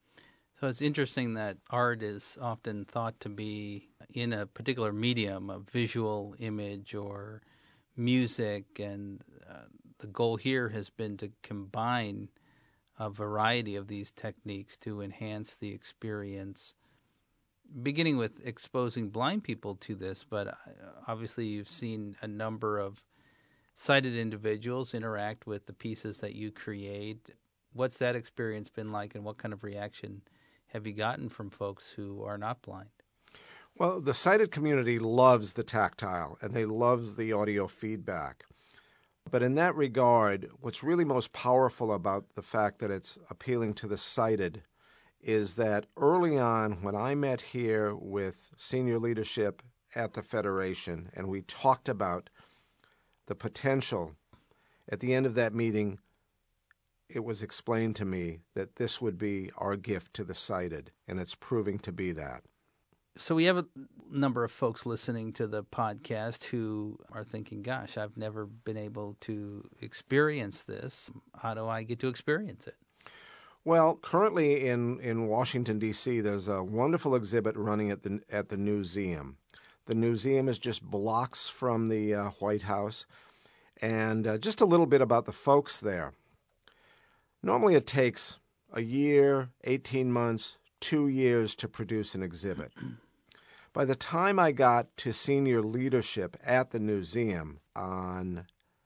F: So it's interesting that art is often thought to be in a particular medium, a visual image or music, and uh, the goal here has been to combine a variety of these techniques to enhance the experience, beginning with exposing blind people to this, but obviously you've seen a number of sighted individuals interact with the pieces that you create. What's that experience been like, and what kind of reaction have you gotten from folks who are not blind?
G: Well, the sighted community loves the tactile, and they love the audio feedback. But in that regard, what's really most powerful about the fact that it's appealing to the sighted is that early on, when I met here with senior leadership at the Federation, and we talked about the potential, at the end of that meeting, it was explained to me that this would be our gift to the sighted, and it's proving to be that.
F: So we have a number of folks listening to the podcast who are thinking, gosh, I've never been able to experience this. How do I get to experience it?
G: Well, currently in, in Washington, D C, there's a wonderful exhibit running at the at the Newseum. The Newseum is just blocks from the uh, White House. And uh, just a little bit about the folks there. Normally it takes a year, eighteen months, two years to produce an exhibit. By the time I got to senior leadership at the Newseum on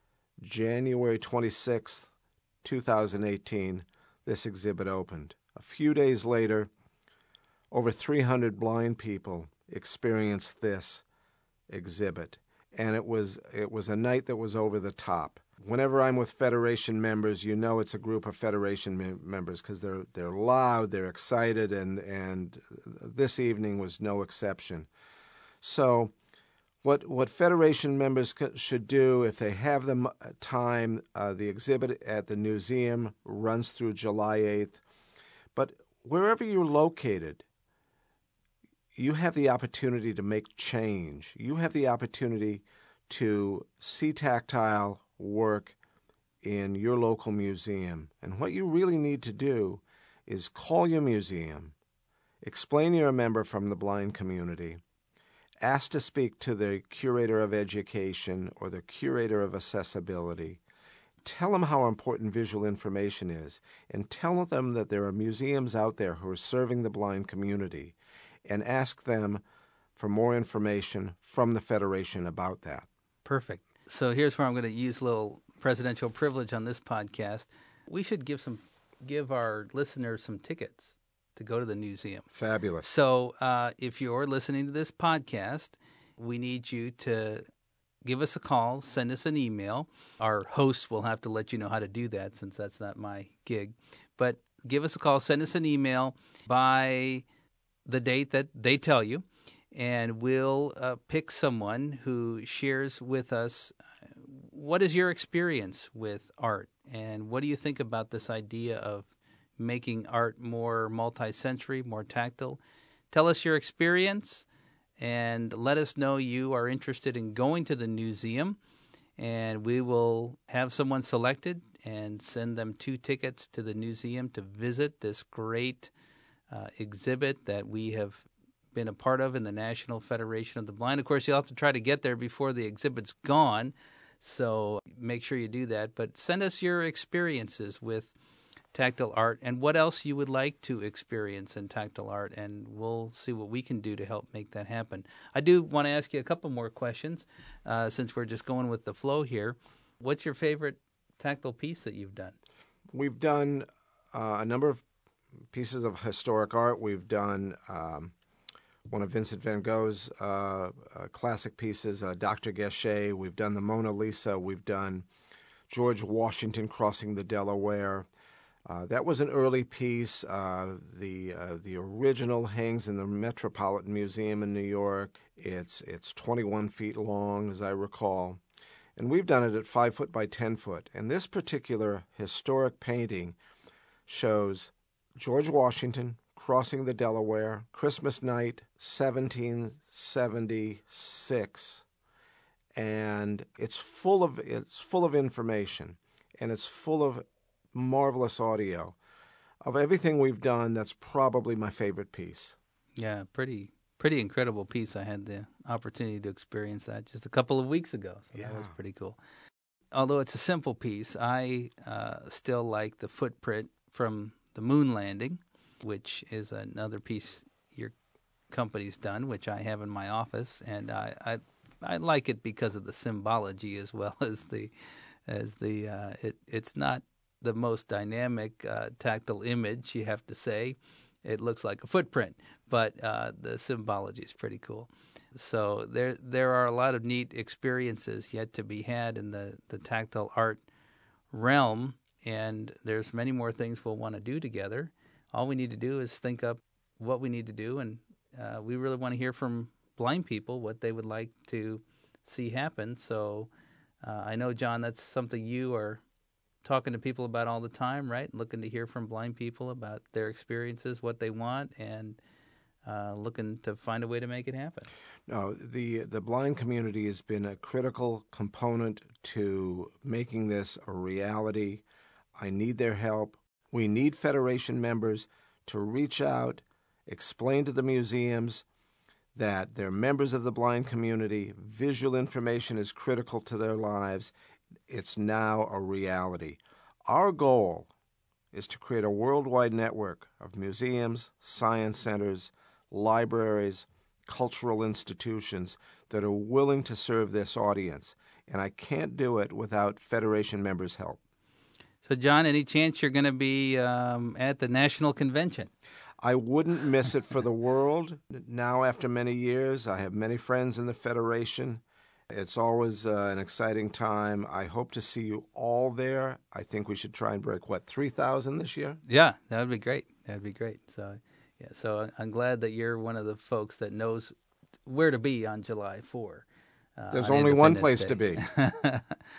G: January twenty-sixth, twenty eighteen, this exhibit opened. A few days later, over three hundred blind people experienced this exhibit, and it was it was a night that was over the top. Whenever I'm with Federation members, you know it's a group of Federation me- members because they're they're loud, they're excited, and and this evening was no exception. So, what what Federation members c- should do if they have the time, uh, the exhibit at the Newseum runs through July eighth. But wherever you're located, you have the opportunity to make change. You have the opportunity to see tactile work in your local museum. And what you really need to do is call your museum, explain you're a member from the blind community, ask to speak to the curator of education or the curator of accessibility, tell them how important visual information is, and tell them that there are museums out there who are serving the blind community, and ask them for more information from the Federation about that.
F: Perfect. So here's where I'm going to use a little presidential privilege on this podcast. We should give some, give our listeners some tickets to go to the Newseum.
G: Fabulous.
F: So uh, if you're listening to this podcast, we need you to give us a call, send us an email. Our hosts will have to let you know how to do that since that's not my gig. But give us a call, send us an email by the date that they tell you, and we'll uh, pick someone who shares with us what is your experience with art, and what do you think about this idea of making art more multi-sensory, more tactile. Tell us your experience, and let us know you are interested in going to the Newseum, and we will have someone selected and send them two tickets to the museum to visit this great uh, exhibit that we have been a part of in the National Federation of the Blind. Of course, you'll have to try to get there before the exhibit's gone, so make sure you do that. But send us your experiences with tactile art and what else you would like to experience in tactile art, and we'll see what we can do to help make that happen. I do want to ask you a couple more questions uh, since we're just going with the flow here. What's your favorite tactile piece that you've done?
G: We've done uh, a number of pieces of historic art. We've done um, one of Vincent van Gogh's uh, uh, classic pieces, uh, Doctor Gachet. We've done the Mona Lisa. We've done George Washington crossing the Delaware. Uh, that was an early piece. Uh, the uh, the original hangs in the Metropolitan Museum in New York. It's it's twenty-one feet long, as I recall. And we've done it at five foot by ten foot. And this particular historic painting shows George Washington crossing the Delaware, Christmas night, seventeen seventy-six. And it's full of it's full of information, and it's full of marvelous audio. Of everything we've done, that's probably my favorite piece.
F: Yeah, pretty pretty incredible piece. I had the opportunity to experience that just a couple of weeks ago, so
G: Yeah.
F: that was pretty cool. Although it's a simple piece, I uh, still like the footprint from the moon landing, which is another piece your company's done, which I have in my office, and I I, I like it because of the symbology as well as the as the uh, it it's not the most dynamic uh, tactile image, you have to say. It looks like a footprint, but uh, the symbology is pretty cool. So there there are a lot of neat experiences yet to be had in the, the tactile art realm, and there's many more things we'll want to do together. All we need to do is think up what we need to do, and uh, we really want to hear from blind people what they would like to see happen. So uh, I know, John, that's something you are talking to people about all the time, right? Looking to hear from blind people about their experiences, what they want, and uh, looking to find a way to make it happen.
G: No, the the blind community has been a critical component to making this a reality. I need their help. We need Federation members to reach out, explain to the museums that they're members of the blind community. Visual information is critical to their lives. It's now a reality. Our goal is to create a worldwide network of museums, science centers, libraries, cultural institutions that are willing to serve this audience. And I can't do it without Federation members' help.
F: So, John, any chance you're going to be um, at the National Convention?
G: I wouldn't miss it for the world. Now, after many years, I have many friends in the Federation. It's always uh, an exciting time. I hope to see you all there. I think we should try and break, what, three thousand this year?
F: Yeah, that would be great. That would be great. So, yeah, so I'm glad that you're one of the folks that knows where to be on July fourth. Uh,
G: There's
F: on
G: only one
F: Independence
G: place to
F: Day.
G: be.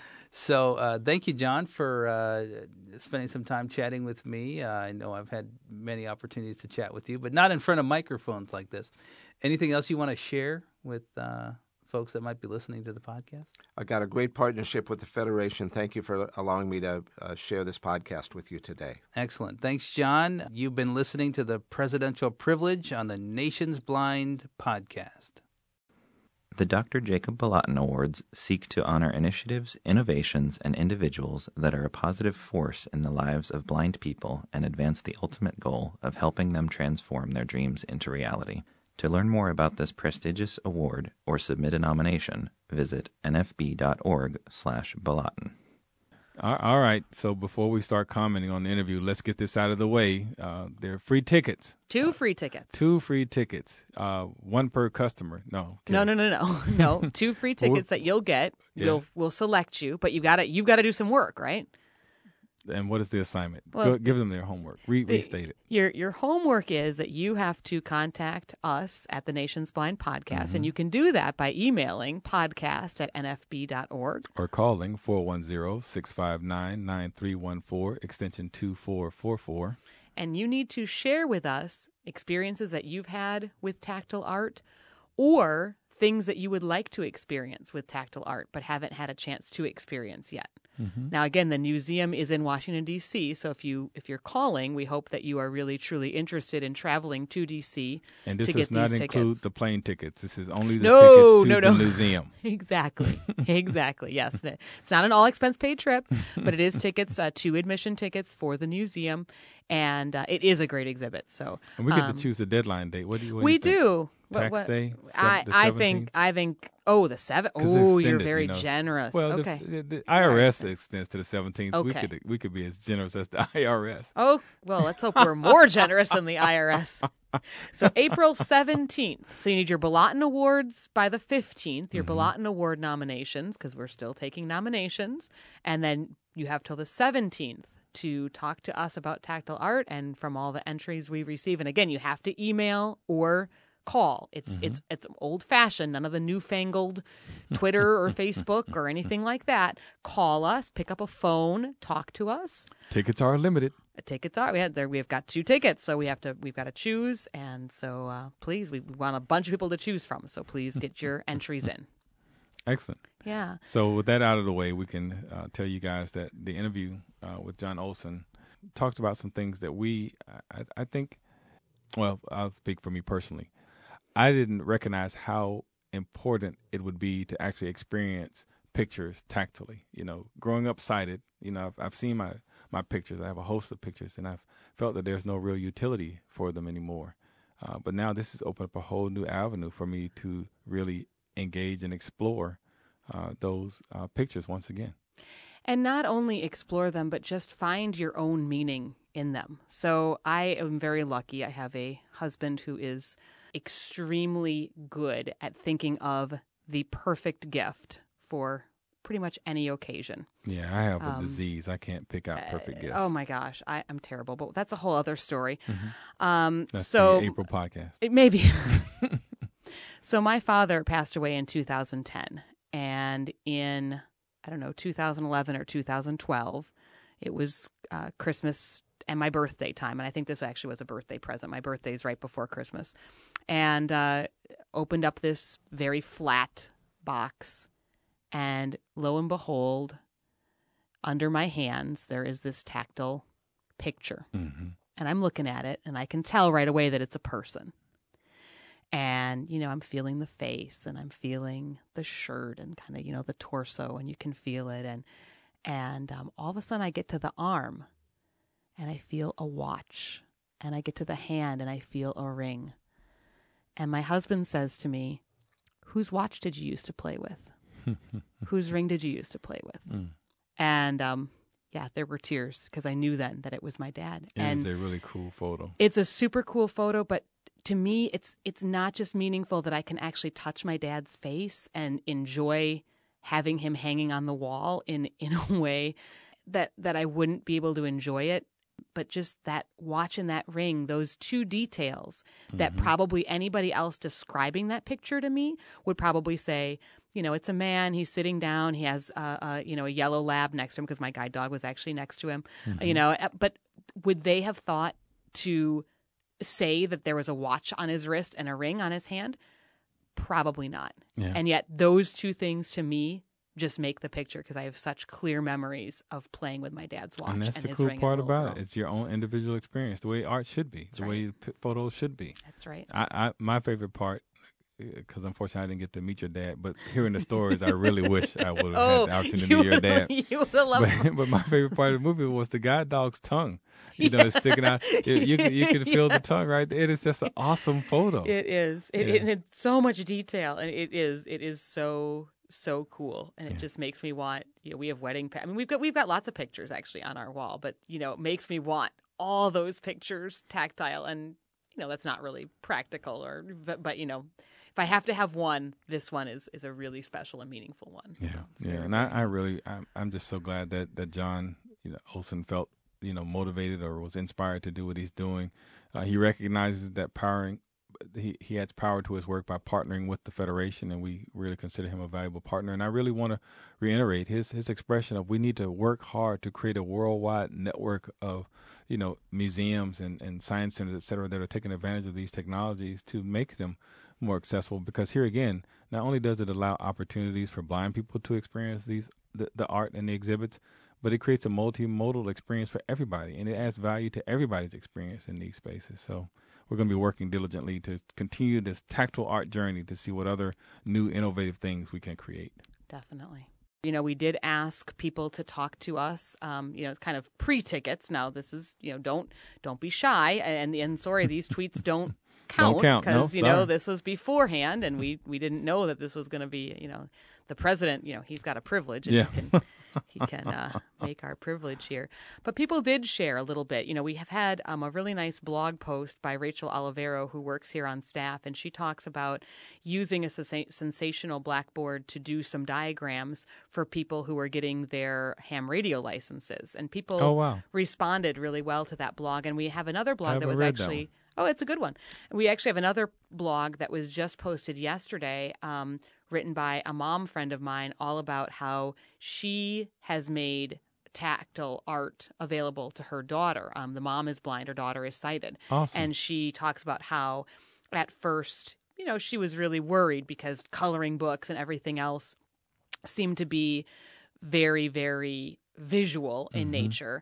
F: So uh, thank you, John, for uh, spending some time chatting with me. Uh, I know I've had many opportunities to chat with you, but not in front of microphones like this. Anything else you want to share with uh, folks that might be listening to the podcast?
G: I got a great partnership with the Federation. Thank you for allowing me to uh, share this podcast with you today.
F: Excellent. Thanks, John. You've been listening to the Presidential Privilege on the Nation's Blind podcast.
H: The Doctor Jacob Balatin Awards seek to honor initiatives, innovations, and individuals that are a positive force in the lives of blind people and advance the ultimate goal of helping them transform their dreams into reality. To learn more about this prestigious award or submit a nomination, visit nfb.org slash Balatin.
B: All right. So before we start commenting on the interview, let's get this out of the way. Uh, there are free tickets.
A: Two free tickets.
B: Two free tickets. Uh, one per customer. No.
A: No, no, no, no, no. Two free tickets that you'll get.
B: Yeah.
A: We'll we'll select you, but you got to you've got to do some work, right?
B: And what is the assignment?
A: Well,
B: Go, give them their homework. Re-
A: the-
B: restate it.
A: Your your homework is that you have to contact us at the Nation's Blind Podcast, and you can do that by emailing podcast at n f b dot org.
B: Or calling four one zero, six five nine, nine three one four, extension two four four four.
A: And you need to share with us experiences that you've had with tactile art or things that you would like to experience with tactile art but haven't had a chance to experience yet. Mm-hmm. Now, again, the museum is in Washington, D C, so if, you, if you're calling, we hope that you are really, truly interested in traveling to D C
B: And this
A: to
B: does
A: get
B: not
A: these
B: include
A: tickets.
B: the plane tickets. This is only the
A: No,
B: tickets to
A: no,
B: the
A: no.
B: museum.
A: Exactly. Exactly. Yes. It's not an all-expense paid trip, but it is tickets, uh, two admission tickets for the museum, and uh, it is a great exhibit. So
B: And we get
A: um,
B: to choose the deadline date. What do you what do
A: we
B: you think?
A: do.
B: Tax
A: What- what-
B: day?
A: I,
B: Sev- the
A: I think. I think. Oh, the seventh.
B: 'Cause it's
A: Oh, you're
B: extended,
A: very
B: you know.
A: generous.
B: Well, the-
A: okay.
B: the, the I R S extends to the seventeenth. We
A: Okay.
B: could we could be as generous as the I R S.
A: Oh, well, let's hope we're more generous than the I R S. So April seventeenth. So you need your Balaton Awards by the fifteenth, your
B: Mm-hmm.
A: Balaton Award nominations, because we're still taking nominations. And then you have till the seventeenth to talk to us about tactile art and from all the entries we receive. And again, you have to email or call. It's
B: Mm-hmm.
A: it's it's old fashioned, none of the newfangled Twitter or Facebook or anything like that. Call us, pick up a phone, talk to us.
B: Tickets are limited.
A: Tickets are we had there we've got two tickets, so we have to we've got to choose, and so uh, please we, we want a bunch of people to choose from, so please get your entries in.
B: Excellent.
A: Yeah.
B: So with that out of the way, we can uh, tell you guys that the interview uh, with John Olson talks about some things that we, I, I think, well, I'll speak for me personally. I didn't recognize how important it would be to actually experience pictures tactily. You know, growing up sighted, you know, I've, I've seen my, my pictures. I have a host of pictures, and I've felt that there's no real utility for them anymore. Uh, but now this has opened up a whole new avenue for me to really engage and explore uh, those uh, pictures once again.
A: And not only explore them, but just find your own meaning in them. So I am very lucky. I have a husband who is extremely good at thinking of the perfect gift for pretty much any occasion.
B: Yeah, I have a
A: Um,
B: disease. I can't pick out perfect gifts.
A: Oh my gosh, I, I'm terrible, but that's a whole other story.
B: Mm-hmm.
A: Um,
B: That's
A: so
B: the April podcast.
A: It may be. So my father passed away in two thousand ten, and in, I don't know, two thousand eleven or two thousand twelve, it was uh, Christmas and my birthday time, and I think this actually was a birthday present. My birthday is right before Christmas, and uh, opened up this very flat box, and lo and behold, under my hands, there is this tactile picture.
B: Mm-hmm.
A: And I'm looking at it, and I can tell right away that it's a person. And, you know, I'm feeling the face, and I'm feeling the shirt and kind of, you know, the torso, and you can feel it. And and um, all of a sudden I get to the arm, and I feel a watch. And I get to the hand, and I feel a ring. And my husband says to me, "Whose watch did you used to play with? Whose ring did you used to play with?"
B: Mm.
A: And, um, yeah, there were tears because I knew then that it was my dad.
B: It
A: and
B: is a really cool photo.
A: It's a super cool photo, but to me, it's it's not just meaningful that I can actually touch my dad's face and enjoy having him hanging on the wall in, in a way that, that I wouldn't be able to enjoy it, but just that watching that ring, those two details that
B: Mm-hmm.
A: probably anybody else describing that picture to me would probably say, you know, it's a man, he's sitting down, he has, uh, uh, you know, a yellow lab next to him because my guide dog was actually next to him,
B: Mm-hmm.
A: you know, but would they have thought to say that there was a watch on his wrist and a ring on his hand? Probably not.
B: Yeah.
A: And yet those two things to me just make the picture because I have such clear memories of playing with my dad's watch
B: And
A: and,
B: that's the
A: his
B: cool
A: ring
B: part
A: as a little
B: about
A: girl.
B: it. It's your own individual experience, the way art should be,
A: That's
B: the
A: right.
B: way p- photos should be.
A: That's right.
B: I, I my favorite part, because unfortunately I didn't get to meet your dad, but hearing the stories, I really wish I would have
A: Oh,
B: had the opportunity to
A: you
B: meet your
A: would-
B: dad.
A: you would have loved
B: But, but my favorite part of the movie was the guide dog's tongue. You know, it's sticking out. You, you, can- you can feel the
A: Yes.
B: tongue, right? It is just an awesome photo.
A: It is. It,
B: Yeah.
A: it, it's so much detail, and it is. It is so so cool, and it
B: Yeah.
A: just makes me want. You know, we have wedding. Pa- I mean, we've got we've got lots of pictures actually on our wall, but you know, it makes me want all those pictures tactile, and you know, that's not really practical, or but but you know, if I have to have one, this one is is a really special and meaningful one.
B: Yeah,
A: So it's
B: yeah,
A: very
B: and I, I really, I'm, I'm just so glad that that John, you know, Olson felt, you know, motivated or was inspired to do what he's doing. Uh, he recognizes that powering, he he adds power to his work by partnering with the Federation, and we really consider him a valuable partner. And I really want to reiterate his his expression of we need to work hard to create a worldwide network of, you know, museums and, and science centers, et cetera, that are taking advantage of these technologies to make them more accessible, because here again, not only does it allow opportunities for blind people to experience these the, the art and the exhibits, but it creates a multimodal experience for everybody, and it adds value to everybody's experience in these spaces. So we're going to be working diligently to continue this tactile art journey to see what other new innovative things we can create.
A: Definitely. You know, we did ask people to talk to us, um, you know, kind of pre-tickets. Now, this is, you know, don't don't be shy. And, and sorry, these tweets don't count.
B: Don't count.
A: Because,
B: No,
A: you know,
B: sorry.
A: this was beforehand, and we, we didn't know that this was going to be, you know, the president, you know, he's got a privilege. And
B: Yeah.
A: he can, he can uh, make our privilege here. But people did share a little bit. You know, we have had um, a really nice blog post by Rachel Olivero, who works here on staff, and she talks about using a sensa- sensational blackboard to do some diagrams for people who are getting their ham radio licenses. And people
B: Oh, wow.
A: responded really well to that blog. And we have another blog
B: I
A: that
B: haven't
A: was
B: read that
A: actually...
B: one.
A: Oh, it's a good one. We actually have another blog that was just posted yesterday, um, written by a mom friend of mine, all about how she has made tactile art available to her daughter. Um, the mom is blind, her daughter is sighted.
B: Awesome.
A: And she talks about how at first, you know, she was really worried because coloring books and everything else seemed to be very, very visual in
B: Mm-hmm.
A: nature.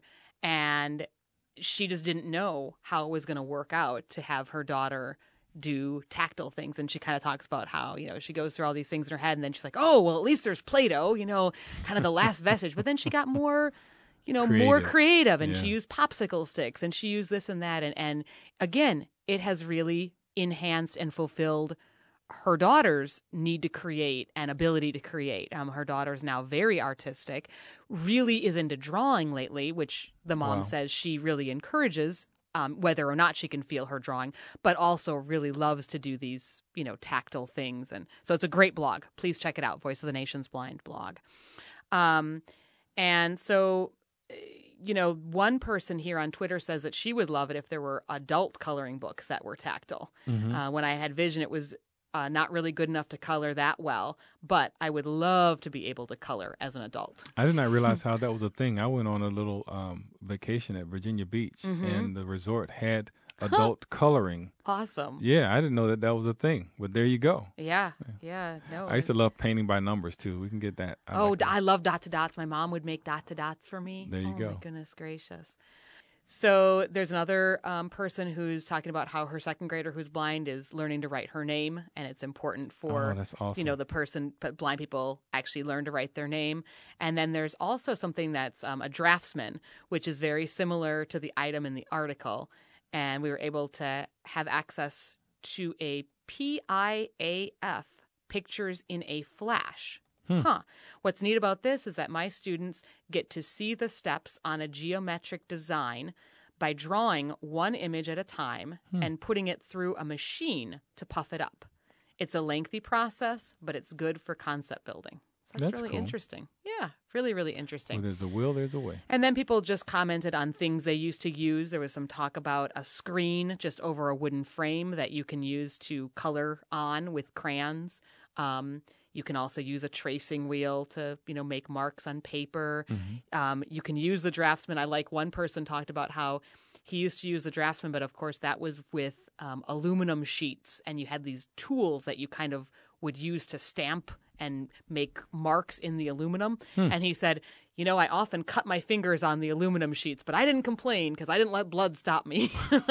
A: And she just didn't know how it was going to work out to have her daughter do tactile things. And she kind of talks about how, you know, she goes through all these things in her head, and then she's like, oh, well, at least there's Play-Doh, you know, kind of the last vestige. But then she got more, you know, more
B: Creative.
A: creative, and
B: Yeah.
A: she used popsicle sticks, and she used this and that. And, and again, it has really enhanced and fulfilled her daughter's need to create and ability to create. Um, her daughter's now very artistic, really is into drawing lately, which the mom
B: Wow.
A: says she really encourages, um, whether or not she can feel her drawing, but also really loves to do these, you know, tactile things. And so it's a great blog. Please check it out, Voice of the Nation's Blind blog. Um, and so, you know, one person here on Twitter says that she would love it if there were adult coloring books that were tactile.
B: Mm-hmm.
A: Uh, when I had vision, it was uh, not really good enough to color that well, but I would love to be able to color as an adult.
B: I did not realize how that was a thing. I went on a little um, vacation at Virginia Beach,
A: Mhm.
B: and the resort had adult coloring.
A: Awesome.
B: Yeah, I didn't know that that was a thing, but there you go.
A: Yeah. Yeah. No.
B: I used to love painting by numbers too. We can get that. I
A: Oh,
B: like
A: d-
B: that.
A: I love dot to dots. My mom would make dot to dots for me.
B: There you
A: oh,
B: go.
A: My goodness gracious. So there's another um, person who's talking about how her second grader who's blind is learning to write her name, and it's important for
B: Oh, that's awesome.
A: you know the person, but blind people actually learn to write their name. And then there's also something that's um, a draftsman, which is very similar to the item in the article, and we were able to have access to a P I A F, pictures in a flash.
B: Hmm.
A: Huh. What's neat about this is that my students get to see the steps on a geometric design by drawing one image at a time
B: Hmm.
A: and putting it through a machine to puff it up. It's a lengthy process, but it's good for concept building. So that's,
B: That's
A: really
B: cool.
A: interesting. Yeah, really, really interesting.
B: Where there's a will, there's a way.
A: And then people just commented on things they used to use. There was some talk about a screen just over a wooden frame that you can use to color on with crayons. Um, you can also use a tracing wheel to, you know, make marks on paper.
B: Mm-hmm.
A: Um, you can use the draftsman. I like one person talked about how he used to use the draftsman, but of course that was with um, aluminum sheets, and you had these tools that you kind of would use to stamp and make marks in the aluminum.
B: Hmm.
A: And he said, you know, I often cut my fingers on the aluminum sheets, but I didn't complain because I didn't let blood stop me.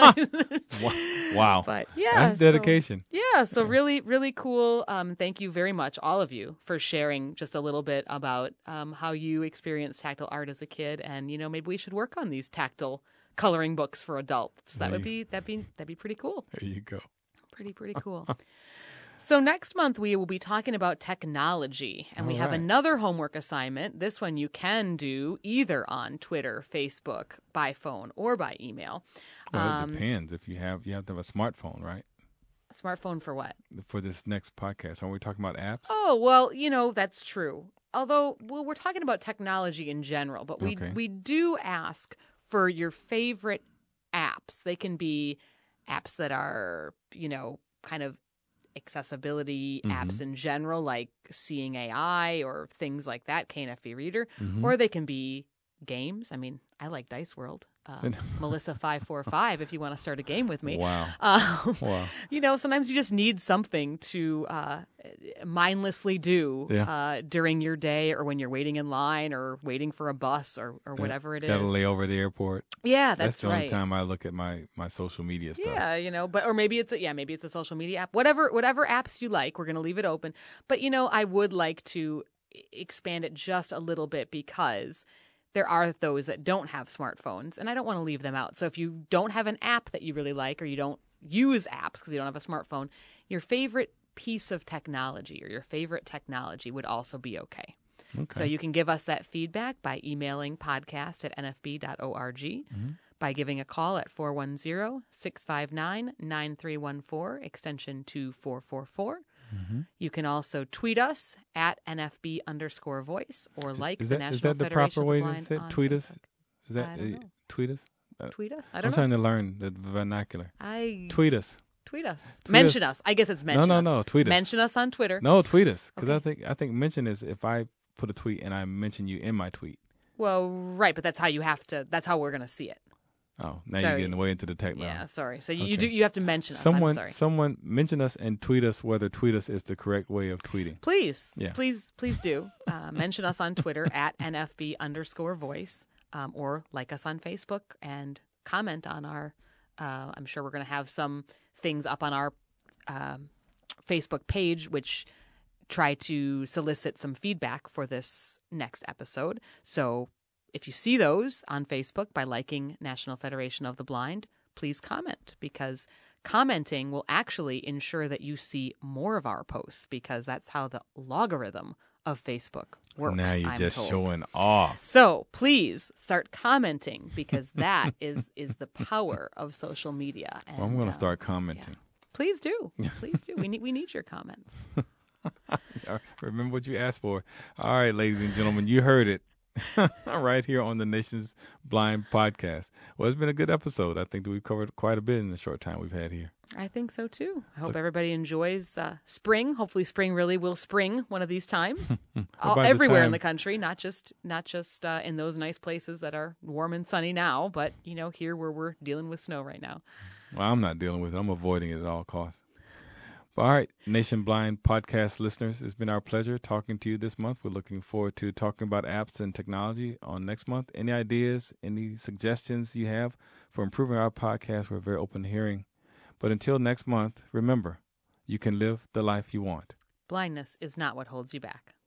B: Wow.
A: But yeah,
B: That's
A: so-
B: dedication.
A: yeah, so really, really cool. Um, thank you very much, all of you, for sharing just a little bit about um, how you experienced tactile art as a kid, and you know, maybe we should work on these tactile coloring books for adults. That
B: There
A: would
B: you-
A: be that'd be that'd be pretty cool.
B: There you go.
A: Pretty pretty cool. So next month we will be talking about technology, and we
B: All
A: have
B: right.
A: another homework assignment. This one you can do either on Twitter, Facebook, by phone, or by email.
B: Well,
A: Um,
B: it depends. If you have you have to have a smartphone, right?
A: Smartphone for what?
B: For this next podcast, are we talking about apps?
A: Oh, well, you know, that's true. Although, well, we're talking about technology in general, but we
B: Okay.
A: we do ask for your favorite apps. They can be apps that are, you know, kind of accessibility
B: Mhm.
A: apps in general, like Seeing A I or things like that, K N F B Reader,
B: Mhm.
A: or they can be games. I mean, I like Dice World. Uh, Melissa five four five if you want to start a game with me.
B: Wow.
A: Um,
B: Wow.
A: You know, sometimes you just need something to uh, mindlessly do
B: Yeah.
A: uh, during your day or when you're waiting in line or waiting for a bus or, or whatever it is.
B: Gotta lay over at the airport.
A: Yeah, that's,
B: That's the
A: right.
B: only time I look at my, my social media stuff.
A: Yeah, you know, but or maybe it's a, yeah, maybe it's a social media app. Whatever whatever apps you like, we're going to leave it open. But you know, I would like to expand it just a little bit because there are those that don't have smartphones, and I don't want to leave them out. So if you don't have an app that you really like, or you don't use apps because you don't have a smartphone, your favorite piece of technology or your favorite technology would also be okay.
B: Okay.
A: So you can give us that feedback by emailing podcast at n f b dot org,
B: Mm-hmm.
A: by giving a call at four one zero, six five nine, nine three one four, extension two four four four.
B: Mm-hmm.
A: You can also tweet us at N F B underscore voice or like
B: Is
A: the
B: that,
A: National
B: is that the
A: Federation
B: proper
A: of
B: way
A: the
B: to
A: Blind
B: say it?
A: on
B: Tweet us?
A: Facebook.
B: Is that
A: I don't
B: uh,
A: know.
B: tweet us? Uh,
A: Tweet us? I
B: I'm
A: don't know.
B: trying to learn the vernacular.
A: I
B: Tweet us.
A: tweet us.
B: Tweet
A: mention
B: us.
A: us. I guess it's
B: No,
A: mention
B: no,
A: us.
B: no. Tweet us.
A: Mention us on Twitter.
B: No, tweet us. Because
A: Okay.
B: I think I think mention is if I put a tweet and I mention you in my tweet.
A: Well, right, but that's how you have to. That's how we're going to see it.
B: Oh, now
A: Sorry.
B: you're getting way into the techno.
A: Yeah, sorry. So you, you
B: Okay.
A: do. You have to mention us.
B: Someone,
A: I'm sorry.
B: someone mention us and tweet us whether tweet us is the correct way of tweeting.
A: Please,
B: Yeah.
A: please, please do uh, mention us on Twitter at N F B underscore voice, um, or like us on Facebook and comment on our. Uh, I'm sure we're going to have some things up on our um, Facebook page, which try to solicit some feedback for this next episode. So if you see those on Facebook by liking National Federation of the Blind, please comment, because commenting will actually ensure that you see more of our posts, because that's how the logarithm of Facebook works.
B: Now you're
A: I'm
B: just
A: told.
B: showing off.
A: So please start commenting, because that is is the power of social media. And,
B: Well, I'm going to
A: uh,
B: start commenting.
A: Please do, please do. We need we need your comments.
B: Remember what you asked for. All right, ladies and gentlemen, you heard it right here on the Nation's Blind Podcast. Well, it's been a good episode. I think that we've covered quite a bit in the short time we've had here.
A: I think so too. I hope everybody enjoys uh, spring. Hopefully, spring really will spring one of these times. All,
B: by the
A: everywhere in
B: time-
A: the country, not just not just uh, in those nice places that are warm and sunny now, but you know, here where we're dealing with snow right now.
B: Well, I'm not dealing with it. I'm avoiding it at all costs. But all right, Nation Blind Podcast listeners, it's been our pleasure talking to you this month. We're looking forward to talking about apps and technology on next month. Any ideas, any suggestions you have for improving our podcast, we're very open to hearing. But until next month, remember, you can live the life you want.
A: Blindness is not what holds you back.